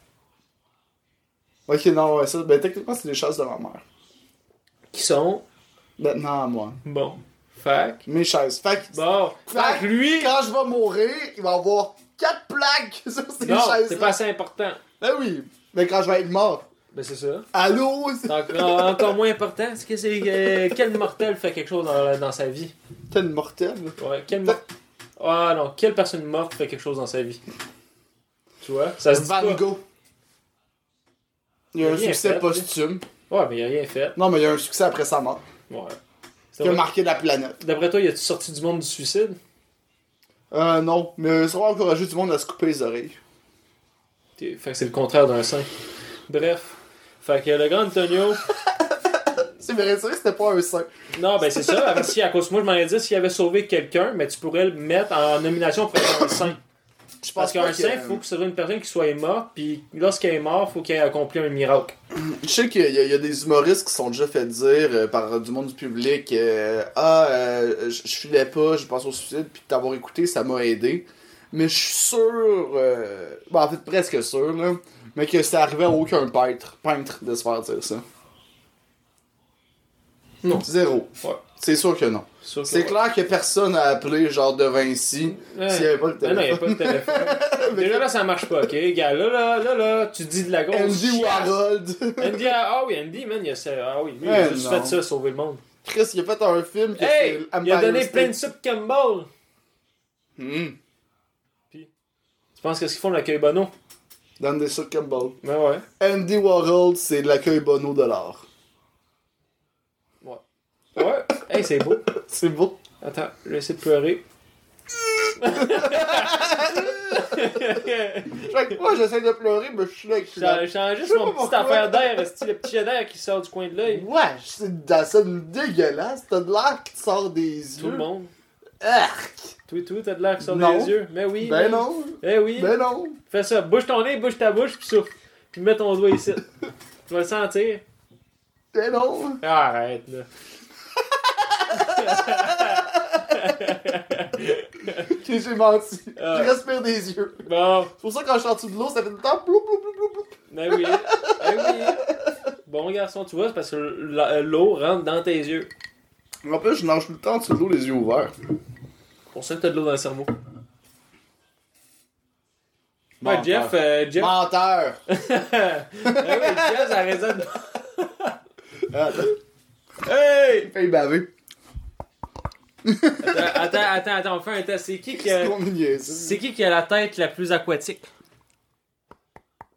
Ok, non, ouais, ça, ben, techniquement, c'est les chaises de ma mère. Qui sont? Maintenant, à moi. Bon. Fait que- Mes chaises. Fait que, Bon. Fait Fait que lui... quand je vais mourir, il va y avoir quatre plaques sur ces Non, chaises. c'est pas assez important. Ben oui, mais quand je vais être mort. Ben c'est ça. Allô? c'est- Donc, en- encore moins important, c'est que c'est... euh, quel mortel fait quelque chose dans, dans sa vie? T'es une mortelle. Ouais, quel mort... Ah non, quelle personne morte fait quelque chose dans sa vie? Tu vois? Ça se dit Van pas. Gogh. Il y a Il a un rien succès fait, posthume. Ouais, mais il a rien fait. Non, mais il y a un succès après sa mort. Ouais. Qui a marqué la planète. D'après toi, y a-tu sorti du monde du suicide? Euh, non. Mais ça va encourager du monde à se couper les oreilles. T'es- Fait que c'est le contraire d'un saint. Bref. Fait que le grand Antonio... C'est vrai, c'est vrai que c'était pas un saint. Non, ben c'est ça. Parce que, à cause de moi, je m'en ai dit, s'il avait sauvé quelqu'un, mais tu pourrais le mettre en nomination pour être un saint. Je Parce pas qu'un que- saint, il faut que ce soit une personne qui soit morte, puis lorsqu'elle est morte, il faut qu'elle ait accompli un miracle. Je sais qu'il y, a- il y a des humoristes qui sont déjà fait dire euh, par du monde du public euh, Ah, euh, je je filais pas, je pense au suicide, puis de t'avoir écouté, ça m'a aidé. Mais je suis sûr, euh, ben, en fait presque sûr, là, mais que c'est arrivé à aucun peintre, peintre de se faire dire ça. Non. Zéro. Ouais. C'est sûr que non. Sûr que C'est ouais. clair que personne a appelé genre de Vinci Ouais. s'il n'y avait pas le Non, non, il n'y a téléphone. pas de téléphone. Déjà là, ça marche pas, ok? Gars, là, là, là, là, tu dis de la grosse Andy chiasse. Warhol. Andy, ah oui, Andy, man, il a, ça- ah oui, lui, il Ouais, a juste non. fait ça, sauver le monde. Chris, il a fait un film qui Hey, c'est il a donné State. plein de soupe Campbell. Hmm. Tu penses qu'est-ce qu'ils font, l'accueil Bono? Donne des sucres Campbell. Ben ouais. Andy Warhol, c'est l'accueil Bono de l'art. Ouais. Hey, c'est beau. C'est beau. Attends, je vais essayer de pleurer. Fait que moi, j'essaie de pleurer, mais je suis là avec Je change- je change juste Je sais mon pas petit pourquoi. affaire d'air, est-ce le petit jet d'air qui sort du coin de l'œil. Ouais, c'est dans ça dégueulasse. T'as de l'air qui te sort des yeux. Tout le monde. Arc! Toi et tout, t'as de l'air qui sort Non. des yeux. Mais oui. Ben man. non. Eh oui. Ben non. Fais ça. Bouge ton nez, bouge ta bouche, puis souffle. Puis mets ton doigt ici. Tu vas le sentir. Ben non. Ah, arrête, là. Ok, j'ai menti. Ah. Je respire des yeux. Bon. C'est pour ça que quand je suis en dessous de l'eau, ça fait tout le temps blou blou blou blou blou. Ben oui. Ben oui. Bon garçon, tu vois, c'est parce que la- l'eau rentre dans tes yeux. En plus, je nage tout le temps en dessous de l'eau, les yeux ouverts. C'est pour ça que t'as de l'eau dans le cerveau. Ouais, Menteur. Jeff, euh, Jeff. Menteur. Ah oui, Jeff, ça résonne. Attends, Hey! fais baver. Attends, attends, attends, attends, on fait un test. C'est qui qui C'est a... trop mignon, ça. C'est qui qui a la tête la plus aquatique?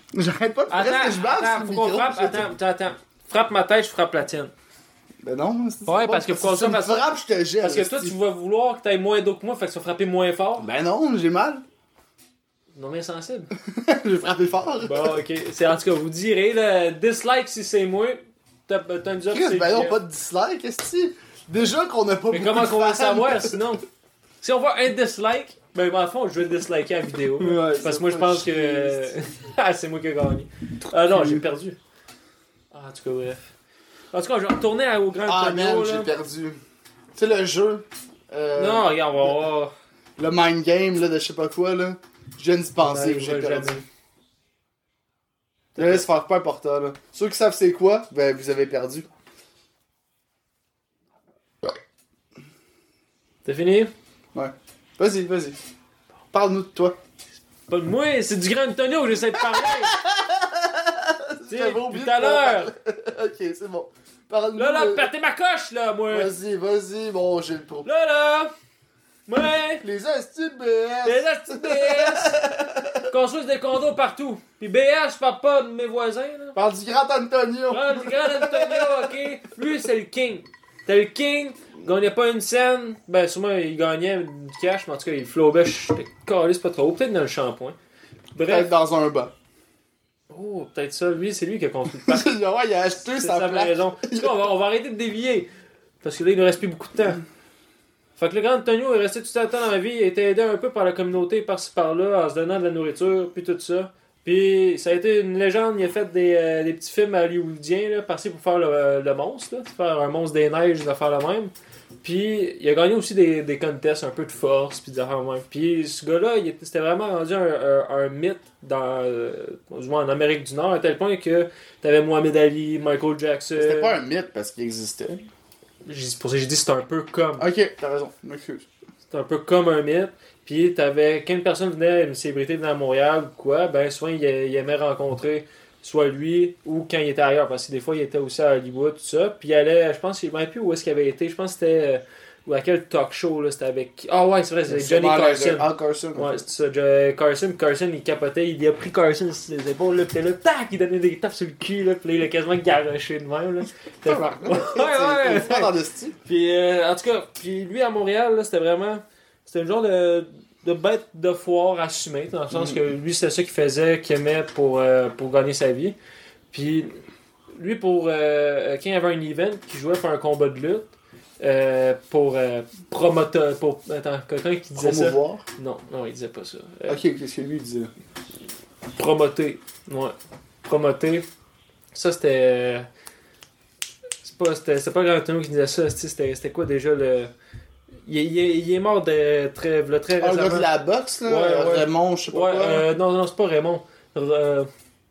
J'arrête pas de faire Attends, que je bave attends, sur faut le qu'on micro. frappe. je- Attends, attends, attends. Frappe ma tête, je frappe la tienne. Ben non, c'est Ouais, pas- parce que pour si ça, tu me parce que- frappes, je te gèle. Parce que toi, tu esti. vas vouloir que t'ailles moins d'eau que moi, fait que tu vas frapper moins fort. Ben non, j'ai mal. Non, mais sensible. J'ai frappé fort. Bon, ok. C'est en tout cas, vous direz, là, dislike si c'est moi. T'as t'as une job, Chris, c'est ben non, Jeff. pas de dislike, est-ce déjà qu'on a pas Mais beaucoup comment de qu'on va le fans. savoir sinon? Si on voit un dislike, ben en fond, je vais le disliker à la vidéo. Ouais, Parce ça que moi, je fait pense chier, que. Ah, c'est moi qui ai gagné. Ah non, j'ai perdu. Ah, en tout cas, bref. En tout cas, je vais retourner à- au Grand Ah Antonio, man, là. j'ai perdu. Tu sais, le jeu. euh, Non, regarde, on va voir. Le mind game, là, de je sais pas quoi, là. Je viens d'y penser, Ouais, que je j'ai vais perdu. jamais. Je laisse faire pas important, là. Ceux qui savent c'est quoi, ben vous avez perdu. T'as fini? Ouais. Vas-y, vas-y. Parle-nous de toi. Pas de moi, c'est du Grand Antonio que j'essaie de parler. Tu sais, J'avais depuis oublié tout à de l'heure. Ok, c'est bon. Parle-nous. Là, là, de- partez ma coche, là, moi. Vas-y, vas-y, bon, j'ai le pro. Là, là. Ouais. Les astuces B S. Les astuces B S. Construisent des condos partout. Puis B S, je parle pas de mes voisins, là. Parle du grand Antonio. Ah, le Grand Antonio, ok. Lui, c'est le king. T'as le king, il gagnait pas une scène. Ben, sûrement, il gagnait du cash, mais en tout cas, il flobait. Je te calisse pas trop. Peut-être dans le shampoing. Peut-être Bref. dans un banc. Oh, peut-être ça. Lui, c'est lui qui a construit le parc. Ouais, il a acheté C'est sa sa place. raison. En tout cas, on va, on va arrêter de dévier. Parce que là, il nous reste plus beaucoup de temps. Fait que le Grand Antonio est resté tout le temps dans la vie. Il a été aidé un peu par la communauté, par-ci par-là, en se donnant de la nourriture, puis tout ça. Puis ça a été une légende. Il a fait des, euh, des petits films hollywoodiens, là, par-ci pour faire le, le monstre, là, faire un monstre des neiges, de faire le même. Puis il a gagné aussi des, des contests un peu de force, puis des affaires de même. Puis ce gars-là, il était- c'était vraiment rendu un, un, un mythe dans, euh, du moins en Amérique du Nord, à tel point que t'avais Muhammad Ali, Michael Jackson. C'était pas un mythe parce qu'il existait. J'ai- Pour ça que j'ai dit c'est un peu comme. Ok, t'as raison, m'excuse. C'est un peu comme un mythe. Puis t'avais, quand une personne venait, une célébrité venait à Montréal ou quoi, ben souvent il, il aimait rencontrer soit lui ou quand il était ailleurs, parce que des fois il était aussi à Hollywood, tout ça. Puis il allait, je pense, je ne sais plus où est-ce qu'il avait été, je pense que c'était, euh, ou à quel talk show, là, c'était avec, ah ouais, c'est vrai, c'était Johnny Sûrement Carson. le- Ah, Carson. Ouais, ok. c'est ça, Jo- Carson, Carson il capotait, il a pris Carson sur ses épaules, là, pis t'es là, tac, il donnait des tapes sur le cul, là, pis là, il a quasiment garoché de même, là. C'était- Ouais, ouais, ouais, C'est pas dans le style. Puis, euh, en tout cas, puis lui à Montréal, là, c'était vraiment. C'était un genre de, de bête de foire assumée, dans le sens Mm. que lui, c'était ça qu'il faisait, qu'il aimait pour, euh, pour gagner sa vie. Puis, lui, pour. Euh, quand il y avait un event, qui jouait pour un combat de lutte, euh, pour euh, promoteur. Pour, attends, quelqu'un qui disait ça. Promouvoir. Non, non, il disait pas ça. Euh, Ok, qu'est-ce que lui il disait? Promoter. Ouais. Promoter. Ça, c'était. C'est pas, c'était, c'est pas Grand Antonio qui disait ça. C'était, c'était quoi déjà le. Il, est- il est- il est mort de très, le très Ah, le gars récemment. de la boxe, là. Ouais, ouais. Raymond, je sais pas Ouais, quoi. euh, non, non, c'est pas Raymond. Euh,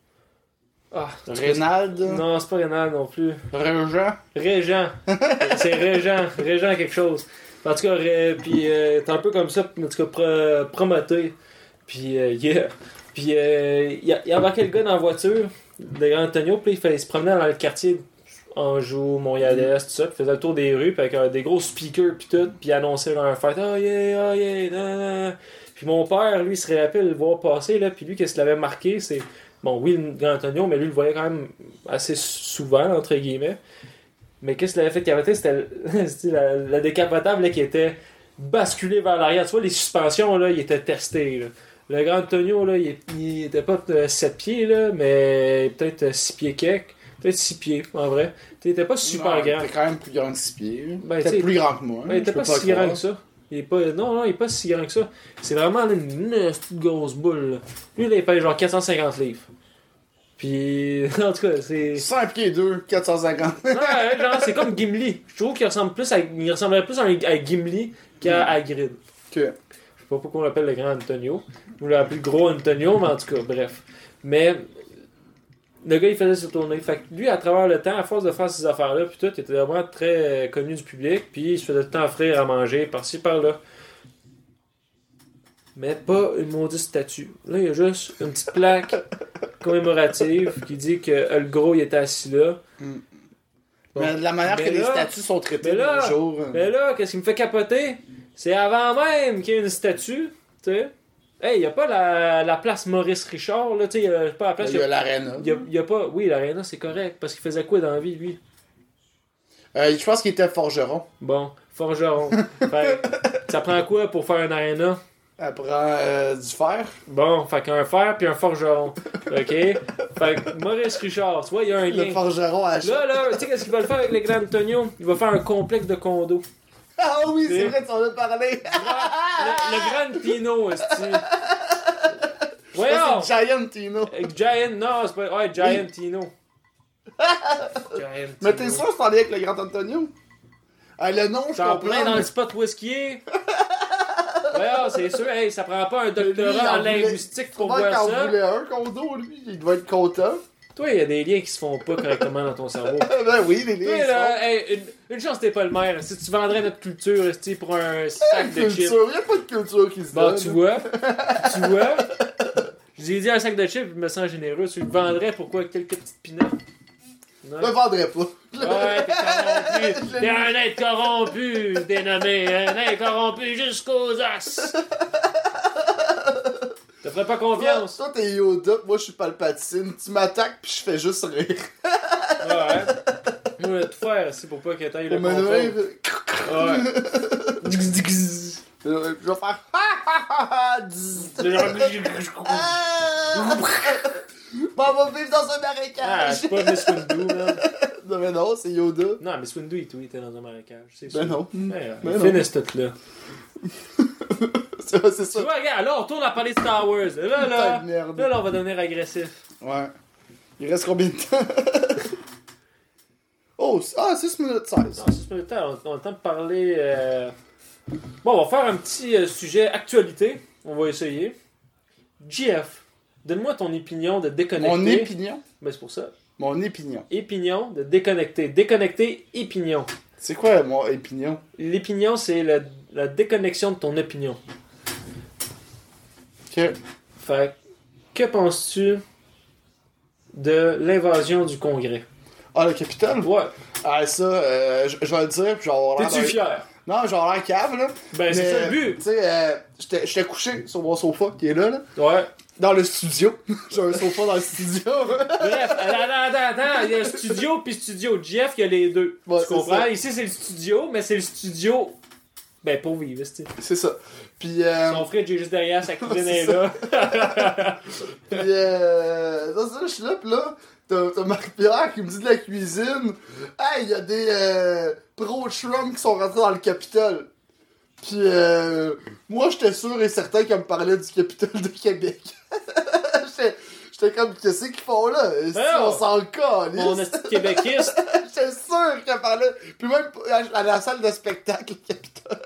Ah, Reynald. non, c'est pas Rénal non plus. Régent. Régent. C'est Régent. Régent quelque chose. En tout cas, Ré- puis euh, t'es un peu comme ça, en tout cas, pro- promoté. Puis, euh, yeah. Puis, euh, il a- il embarquait le gars dans la voiture de Grand Antonio, puis il, fait- il se promenait dans le quartier Anjou, Montréal-Est, tout ça, puis il faisait le tour des rues, puis avec euh, des gros speakers, puis tout, puis il annonçait leur fête. Oh yeah, oh yeah, nan, nan. Puis mon père, lui, il se rappelle le voir passer, là, puis lui, qu'est-ce qu'il avait marqué, c'est. Bon, oui, le Grand Antonio, mais lui, il le voyait quand même assez souvent, entre guillemets. Mais qu'est-ce qu'il avait fait capoter, c'était c'était la, la décapotable là, qui était basculée vers l'arrière. Tu vois, les suspensions, là, ils étaient testés. Là. Le Grand Antonio, là, il, il était pas de sept pieds, là, mais peut-être six pieds quelques. Peut-être six pieds, en vrai. Il était pas super Non, grand. Il était quand même plus grand que six pieds. Ben, Peut-être t'sais, plus grand que moi. Ben, il était je peux pas si grand croire. que ça. Il est pas... Non, non, il est pas si grand que ça. C'est vraiment là, une petite grosse boule. Là. Lui, là, il pèse genre quatre cent cinquante livres. Puis, en tout cas, c'est... cinq pieds deux, quatre cent cinquante. Ouais, ouais, genre, c'est comme Gimli. Je trouve qu'il ressemble plus à... il ressemblerait plus à, un- à Gimli qu'à Hagrid. Que... Je sais pas pourquoi on l'appelle le grand Antonio. Ou l'appelle le gros Antonio, mais en tout cas, bref. Mais le gars, il faisait sa tournée. Fait que lui, à travers le temps, à force de faire ces affaires-là, puis tout, il était vraiment très euh, connu du public, puis il se faisait tout le temps offrir à manger par-ci, par-là. Mais pas une maudite statue. Là, il y a juste une petite plaque commémorative qui dit que euh, le gros, il était assis là. Bon. Mais de la manière Mais que les là- statues sont traitées mais là- de nos jours. euh, Mais là, qu'est-ce qui me fait capoter? C'est avant même qu'il y ait une statue, tu sais. Hey, y a pas la, la place Maurice Richard, là, tu sais, y a pas la place... Il y a l'aréna. Y a, y a pas... Oui, l'aréna, c'est correct, parce qu'il faisait quoi dans la vie, lui? Euh, je pense qu'il était forgeron. Bon, forgeron. Fait, ça prend quoi pour faire un aréna? Elle prend euh, du fer. Bon, fait qu'un fer puis un forgeron. OK? Fait que Maurice Richard, tu vois, il y a un lien. Le forgeron à Là, là, tu sais qu'est-ce qu'il va le faire avec les Gran Antonio? Il va faire un complexe de condos. Ah oui, c'est Et... vrai, tu en as parlé. Le, le Grand Tino, est-ce Ouais, Voyons! c'est Giant Tino. Giant, non, c'est pas... Ouais, Giant Tino. Giant Mais Tino. t'es sûr que c'est en lien avec le Grand Antonio? Ah, le nom, je T'en comprends. plein dans le spot où est-ce qu'il est? Ouais, c'est sûr, hey, ça prend pas un Lui, il doctorat en en voulait- linguistique pour Sûrement voir qu'il en ça. voulait un condo, lui. Il doit être content. Toi, il y a des liens qui se font pas correctement dans ton cerveau. Ben oui, les Toi, liens là, hey, une, une chance t'es pas le maire. Si tu vendrais notre culture, esti, pour un sac de chips. culture. Il n'y a pas de culture qui se Bon, donne. tu vois, tu vois, j'ai dit un sac de chips, je me sens généreux. Tu le vendrais pour quoi? Quelques petites pinottes? Je le vendrais pas. Ouais, t'es corrompu. T'es un être corrompu, dénommé. Un être corrompu jusqu'aux os. Te ferais pas confiance. Toi, t'es Yoda, moi, je suis Palpatine. Tu m'attaques, puis je fais juste rire. Ouais. Moi, je vais tout faire aussi pour pas que t'ailles le Pour me contrôle. rire. Ouais. Euh, Je vais faire ha ha ha ha dzz. Ah! Bon, on va vivre dans un Ah, marécage. c'est pas Miss Windu, man. Non, mais non, c'est Yoda. Non, Miss Windu, il il était dans un marécage. C'est Ben sûr. non. Ouais, Ben ils non. finissent tout là. C'est c'est Tu ça. vois, regarde, là, on retourne à parler de Star Wars. Là, là, Putain de merde. là, là, on va devenir agressif. Ouais. Il reste combien de temps? Oh, c'est- ah, six minutes seize. Non, c'est pas le temps. On, on a le temps de parler. euh, Bon, on va faire un petit euh, sujet actualité. On va essayer. G F, donne-moi ton opinion de déconnecter. Mon épignon. Ben, c'est pour ça. Mon épignon. Épignon de déconnecter. Déconnecter, épignon. C'est quoi mon épignon? L'épignon, c'est la, la déconnexion de ton opinion. Ok. Fait que penses-tu de l'invasion du Congrès? Ah, le Capitole? Ouais. Ah, ça, euh, je je vais le dire, puis je vais avoir l'air T'es-tu d'un- fier? Non, je vais avoir l'air cave, là. Ben, c'est Mais, ça le but. Tu sais, euh, j'étais j'étais couché sur mon sofa qui est là, là. Ouais. Dans le studio. J'ai un sofa dans le studio. Bref, attends, attends, attends, il y a studio puis studio. Jeff, il y a les deux. Ouais, tu c'est comprends? ça. Ici, c'est le studio, mais c'est le studio. Ben, pour vivre, c'est. C'est ça. Puis, euh, Son frère, j'ai juste derrière, sa cousine C'est est ça. là. puis euh, ça, ça, je suis là, pis là, t'as t'as Marc-Pierre qui me dit de la cuisine. Hey, il y a des euh, pro-Trump qui sont rentrés dans le Capitole. Puis, euh, moi, j'étais sûr et certain qu'elle me parlait du Capitole de Québec. J'étais j'étais comme, qu'est-ce qu'ils font là? Si Alors, on s'en calisse. Mon esti de québéquiste. J'étais sûr qu'elle parlait. Puis même à la salle de spectacle, le Capitole.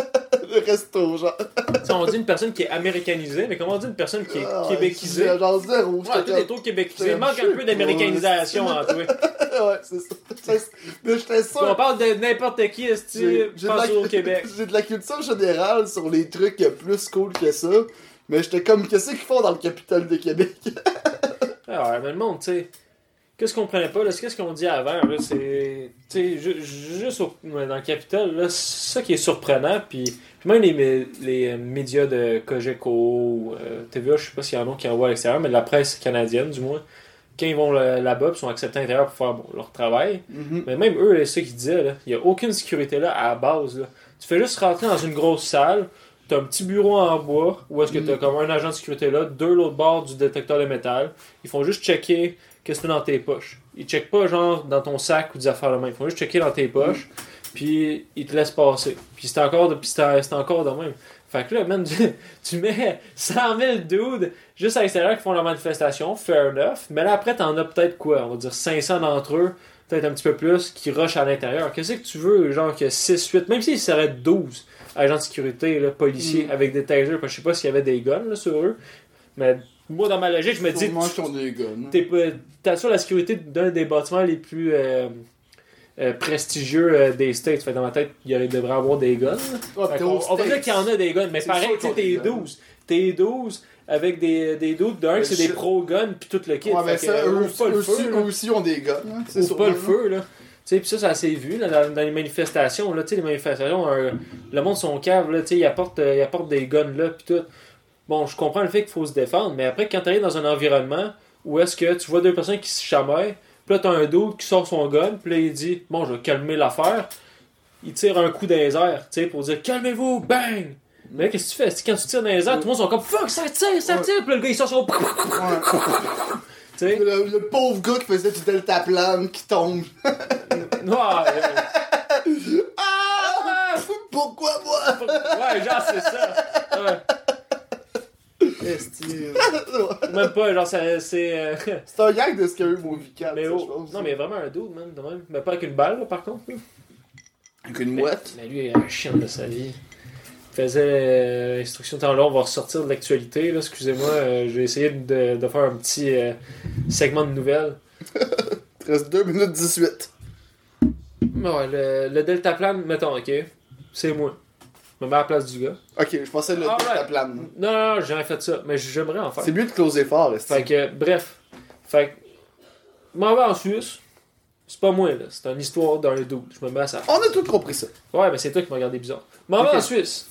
Le resto, genre. Tu sais, on dit une personne qui est américanisée, mais comment on dit une personne qui est Ah, québéquisée? c'est Genre zéro. Ouais, J'étais tout est trop québécisé. Il j'étais manque un sûr. peu d'américanisation en toi. ouais, c'est ça. J'étais- Mais j'étais Si on sûr. parle de n'importe qui, esti, J'ai j'ai de pense la- au Québec. j'ai de la culture générale sur les trucs plus cool que ça. Mais j'étais comme, qu'est-ce qu'ils font dans le Capitole de Québec? Ah ouais, mais le monde, tu sais. Qu'est-ce qu'on prenait pas, là? Qu'est-ce qu'on dit avant, là? C'est. Tu sais, ju- juste au- dans le Capitole, là, c'est ça qui est surprenant. Puis, puis même les, mé- les médias de Cogeco, euh, T V A, je sais pas s'il y en a qui envoient à l'extérieur, mais la presse canadienne, du moins, quand ils vont là- là-bas, puis sont acceptés à l'intérieur pour faire bon, leur travail. Mais même eux, c'est ça qu'ils disaient, là. Il n'y a aucune sécurité là à la base, là. Tu fais juste rentrer dans une grosse salle. T'as un petit bureau en bois où est-ce que t'as comme un agent de sécurité là, deux l'autre bord du détecteur de métal. Ils font juste checker qu'est-ce que t'as dans tes poches. Ils checkent pas genre dans ton sac ou des affaires de main. Ils font juste checker dans tes poches. Puis ils te laissent passer. Puis c'est encore de, puis c'est, c'est encore de même. Fait que là, man, tu, tu mets cent mille dudes juste à l'extérieur qui font la manifestation, fair enough. Mais là après, t'en as peut-être quoi? On va dire cinq cents d'entre eux, peut-être un petit peu plus, qui rushent à l'intérieur. Qu'est-ce que tu veux? Genre que six, huit, même s'ils seraient douze agents de sécurité, là, policiers, Mm. avec des tasers, parce que je sais pas s'il y avait des guns là, sur eux. Mais moi, dans ma logique, je me dis, Sûrement tu- qu'ils ont des guns. t'es pas- t'assures la sécurité d'un des bâtiments les plus euh, euh, prestigieux euh, des States. Fait que dans ma tête, il y aurait- devrait avoir des guns. Ah, Fait t'es qu'on- aux on va dire States. qu'il y en a des guns, mais C'est pareil, sûr tu sais, qu'il y t'es a des guns. douze. T'es douze avec des, des doutes d'un, que c'est des shit. pro-guns, puis tout le kit. Ouais, Fait mais que, ça, euh, eux, ouvre pas eux le aussi, feu, eux là. aussi ont des guns. Hein. C'est Ouvre sûr, pas le hein. feu, là. Tu sais, pis ça, ça s'est vu, là, dans, dans les manifestations, là, tu sais, les manifestations, euh, le monde sont cave, là, tu sais, ils apportent, euh, ils apportent des guns, là, pis tout. bon, je comprends le fait qu'il faut se défendre, mais après, quand t'arrives dans un environnement où est-ce que tu vois deux personnes qui se chamaillent, puis là, t'as un dude qui sort son gun, puis là, il dit, bon, je vais calmer l'affaire. Il tire un coup dans les airs, tu sais, pour dire, calmez-vous, bang! Mais là, qu'est-ce que tu fais? Quand tu tires dans les airs, tout le monde sont comme, fuck, ça tire, ça tire! Puis là, le gars, il sort son. Ouais. Le, le pauvre gars qui faisait du deltaplane qui tombe. Ouais, ouais. Ah! Pourquoi moi? Ouais, genre, c'est ça. Ouais. Esti. Même pas, genre, ça, c'est. Euh... C'est un gag de Scary Movie quatre. Mais ça, oh, je pense. non, mais vraiment un dude, man, de même. Mais pas avec une balle, là, par contre. Là. Avec une mouette. Mais, mais lui, il a un chien de sa vie. Il faisait euh, instruction. Attends, là, on va ressortir de l'actualité, là. Excusez-moi, euh, je vais essayer de, de faire un petit euh, segment de nouvelles. Il te reste deux minutes dix-huit. Ouais, le, le deltaplane, mettons, ok. C'est moi. Je me mets à la place du gars. Ok, je pensais le Ah, ouais. deltaplane. Non, non, non, j'ai jamais fait ça, mais j'aimerais en faire. C'est mieux de closer fort, là. Fait que, bref. Fait que, je m'en vais en Suisse. C'est pas moi, là. C'est une histoire d'un dude. Je me mets à ça. On a tous compris ça. Ouais, mais c'est toi qui m'as regardé bizarre. Je m'en vais Ok. en Suisse.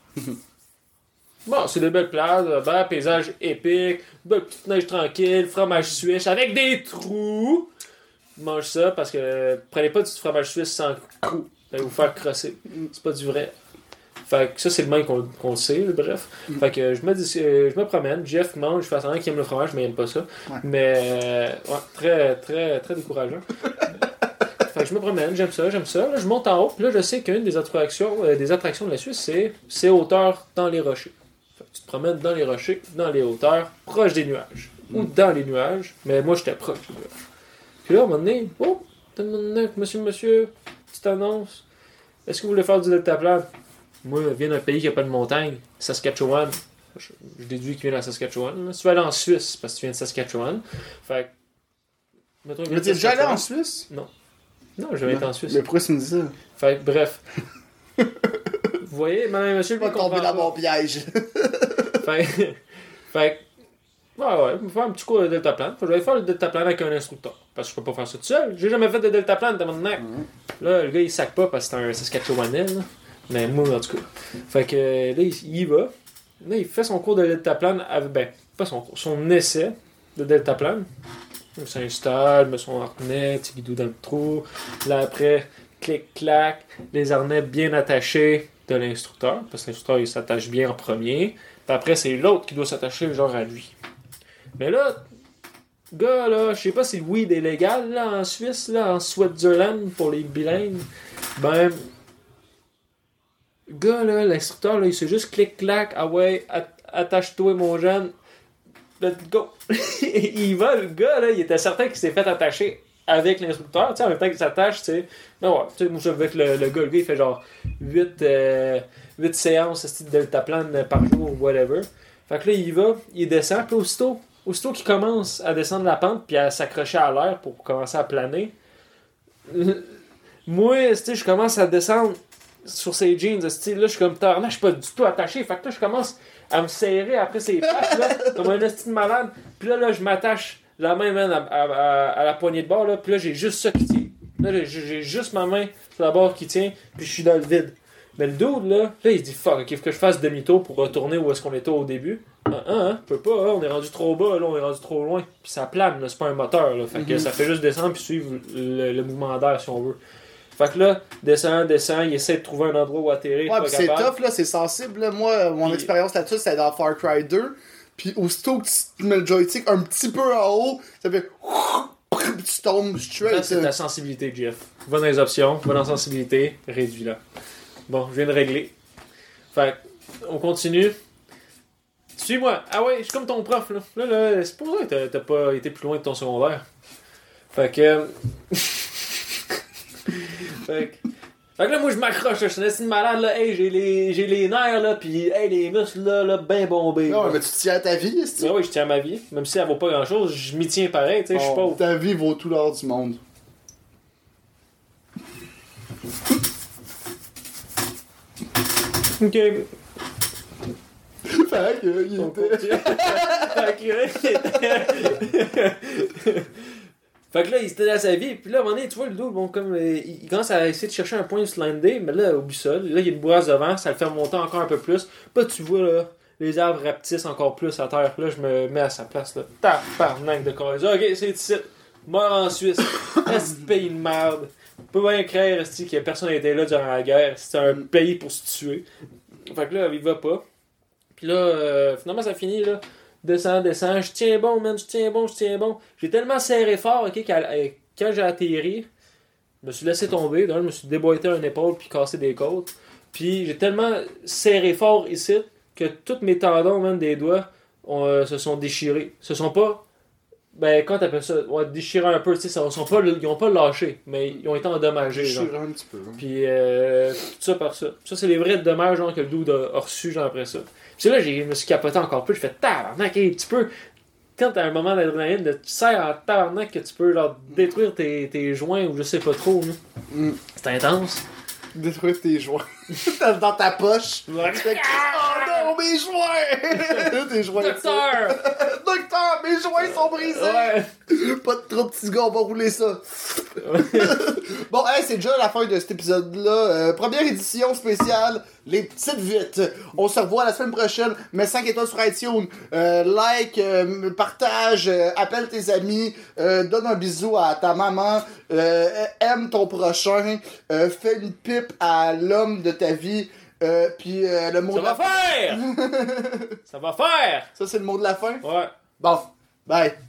Bon, c'est des belles plages, ben, paysage épique, belle petite neige tranquille, fromage suisse avec des trous. Mange ça parce que prenez pas du fromage suisse sans trous. Vous allez vous faire crosser. C'est pas du vrai. Fait que ça, c'est le même qu'on, qu'on le sait, là, bref. Fait que je me, dis, euh, je me promène, Jeff mange, je fais attention qu'il aime le fromage, mais il aime pas ça. Ouais. Mais, euh, ouais, très, très, très décourageant. Fait que je me promène, j'aime ça, j'aime ça. Là, je monte en haut, puis là, je sais qu'une des attractions, euh, des attractions de la Suisse, c'est, c'est hauteur dans les rochers. Fait que tu te promènes dans les rochers, dans les hauteurs, proche des nuages. Ou dans les nuages, mais moi, j'étais proche des nuages. Puis là, à un moment donné, oh, monsieur, monsieur, petite annonce. Est-ce que vous voulez faire du deltaplane? Moi, je viens d'un pays qui n'a pas de montagne, Saskatchewan. Je, je déduis qu'il vient de la Saskatchewan. Là. Si tu vas aller en Suisse, c'est parce que tu viens de Saskatchewan. Fait que. mettons qu'il vient Mais de t'es déjà allé Saskatchewan. en Suisse? Non, j'ai jamais été en Suisse. Mais pourquoi tu me dis ça? Fait que, bref. Vous voyez, madame et monsieur, Je le vais tomber dans mon piège. Fait, fait que, ouais, ouais, je vais faire un petit cours de deltaplane. Faut que j'aille faire le deltaplane avec un instructeur. Parce que je peux pas faire ça tout seul. J'ai jamais fait de deltaplane de mon neck. Là, le gars, il sac pas parce que c'est un Saskatchewanais, là. Mais moi, en tout cas. Fait que là, il, il y va. Là, il fait son cours de deltaplane. Avec, ben, pas son cours, son essai de deltaplane. Il s'installe, met son harnais, petit guidou dans le trou. Là, après, clic-clac, les harnais bien attachés de l'instructeur. Parce que l'instructeur, il s'attache bien en premier. Puis après, c'est l'autre qui doit s'attacher, genre, à lui. Mais là, gars, là, je sais pas si le weed est légal, là, en Suisse, là, en Switzerland, pour les bilingues. Ben, gars, là, l'instructeur, là, il se juste clic-clac, ah ouais, at- attache-toi, mon jeune, let's go. Il va, le gars, là, il était certain qu'il s'est fait attacher avec l'instructeur, tu sais, en même temps qu'il s'attache, tu sais. Mais ouais, tu sais, moi, je avec le, le gars, le gars, il fait genre huit séances, ce style deltaplane par jour, whatever. Fait que là, il va, il descend, puis aussitôt, aussitôt qu'il commence à descendre la pente, puis à s'accrocher à l'air pour commencer à planer, moi, tu sais, je commence à descendre sur ses jeans, de style, là, je suis comme, là, je suis pas du tout attaché, fait que là, je commence à me serrer après ses pattes, là, comme un esti de malade, puis là, là, je m'attache la main, man, à, à, à, à la poignée de bord, là, puis là, j'ai juste ça qui tient. Là, j'ai, j'ai juste ma main sur la barre qui tient, puis je suis dans le vide. Mais le dude, là, là, il se dit, fuck, ok, faut que je fasse demi-tour pour retourner où est-ce qu'on était au début. Ah, ah, hein, je peux pas, hein, on est rendu trop bas, là, on est rendu trop loin. Puis ça plane, là, c'est pas un moteur, là, fait que Mm-hmm. ça fait juste descendre puis suivre le, le mouvement d'air, si on veut. Fait que là, descend, descend, il essaie de trouver un endroit où atterrir, Ouais, pas pis c'est capable. tough, là, c'est sensible, là. Moi, mon Puis- expérience là-dessus, c'était dans Far Cry deux. Puis aussitôt que tu mets le joystick un petit peu en haut, ça fait... Puis tu tombes Ça, straight. c'est ta sensibilité, Jeff. Va dans les options, va dans sensibilité, réduis-la. Bon, je viens de régler. Fait que, on continue. Suis-moi. Ah ouais, je suis comme ton prof, là. Là, là, c'est pour ça que t'as, t'as pas été plus loin de ton secondaire. Fait que... fait que... Fait que là, moi, je m'accroche, là. Je suis un esti de malade, là. Hey, j'ai les, j'ai les nerfs, là, pis hey, les muscles, là, là, ben bombés. Non, là. mais tu te tiens à ta vie, est-ce Ah oui, je tiens à ma vie. Même si elle vaut pas grand-chose, je m'y tiens pareil, tu sais, je suis pauvre. Ta vie vaut tout l'or du monde. Ok. Fait que, il On était... continue. Fait que là, il était- Fait que là, il était dans sa vie, puis là, à un moment donné, tu vois, le dos, bon, comme, euh, il il commence à essayer de chercher un point de se lander, mais là, oublie ça. Là, il y a une bourrasse devant, ça le fait monter encore un peu plus. Puis là, tu vois, là, les arbres rapetissent encore plus à terre. Là, je me mets à sa place. Là. Tabarnak de corps. Ok, c'est ici. Mort en Suisse. Est-ce pays de merde? On peut bien croire qu'il y a personne n'était là durant la guerre. C'est un pays pour se tuer. Fait que là, il va pas. Puis là, euh, finalement, ça finit, là. Descend, descend. Je tiens bon, man. Je tiens bon, je tiens bon. J'ai tellement serré fort, ok, qu'à, euh, quand j'ai atterri, je me suis laissé tomber. Là, je me suis déboîté un épaule puis cassé des côtes. Puis j'ai tellement serré fort ici que tous mes tendons, même des doigts, ont, euh, se sont déchirés. Se sont pas. Ben, quand t'appelles ça, ouais, déchirés un peu, tu sais, ils sont pas, ils ont pas lâché, mais ils ont été endommagés. Déchirés un petit peu. Hein. Puis euh, tout ça par ça. Ça, c'est les vrais dommages genre, que le dude a, a reçu genre après ça. Puis là, j'ai, je me suis capoté encore plus. Je fais tabarnak, hey, tu peux. Quand t'as un moment d'adrénaline, de, tu sers en tabarnak que tu peux genre détruire tes, tes joints ou je sais pas trop. Mm. C'est intense. Détruire tes joints. Dans ta poche. Ouais. Tu fais que, oh non, mes joints! Tes joints. Docteur! Docteur, mes joints sont brisés! Ouais. Pas de trop, petit gars, on va rouler ça. Bon, hey, c'est déjà la fin de cet épisode-là. Euh, première édition spéciale, les petites vites. On se revoit la semaine prochaine. Mets cinq étoiles sur iTunes. Euh, like, euh, partage, euh, appelle tes amis, euh, donne un bisou à ta maman, euh, aime ton prochain, euh, fais une pipe à l'homme de ta vie. Euh, puis euh, le mot Ça de va la fin. faire! Ça va faire! Ça, c'est le mot de la fin? Ouais. Bon, bye.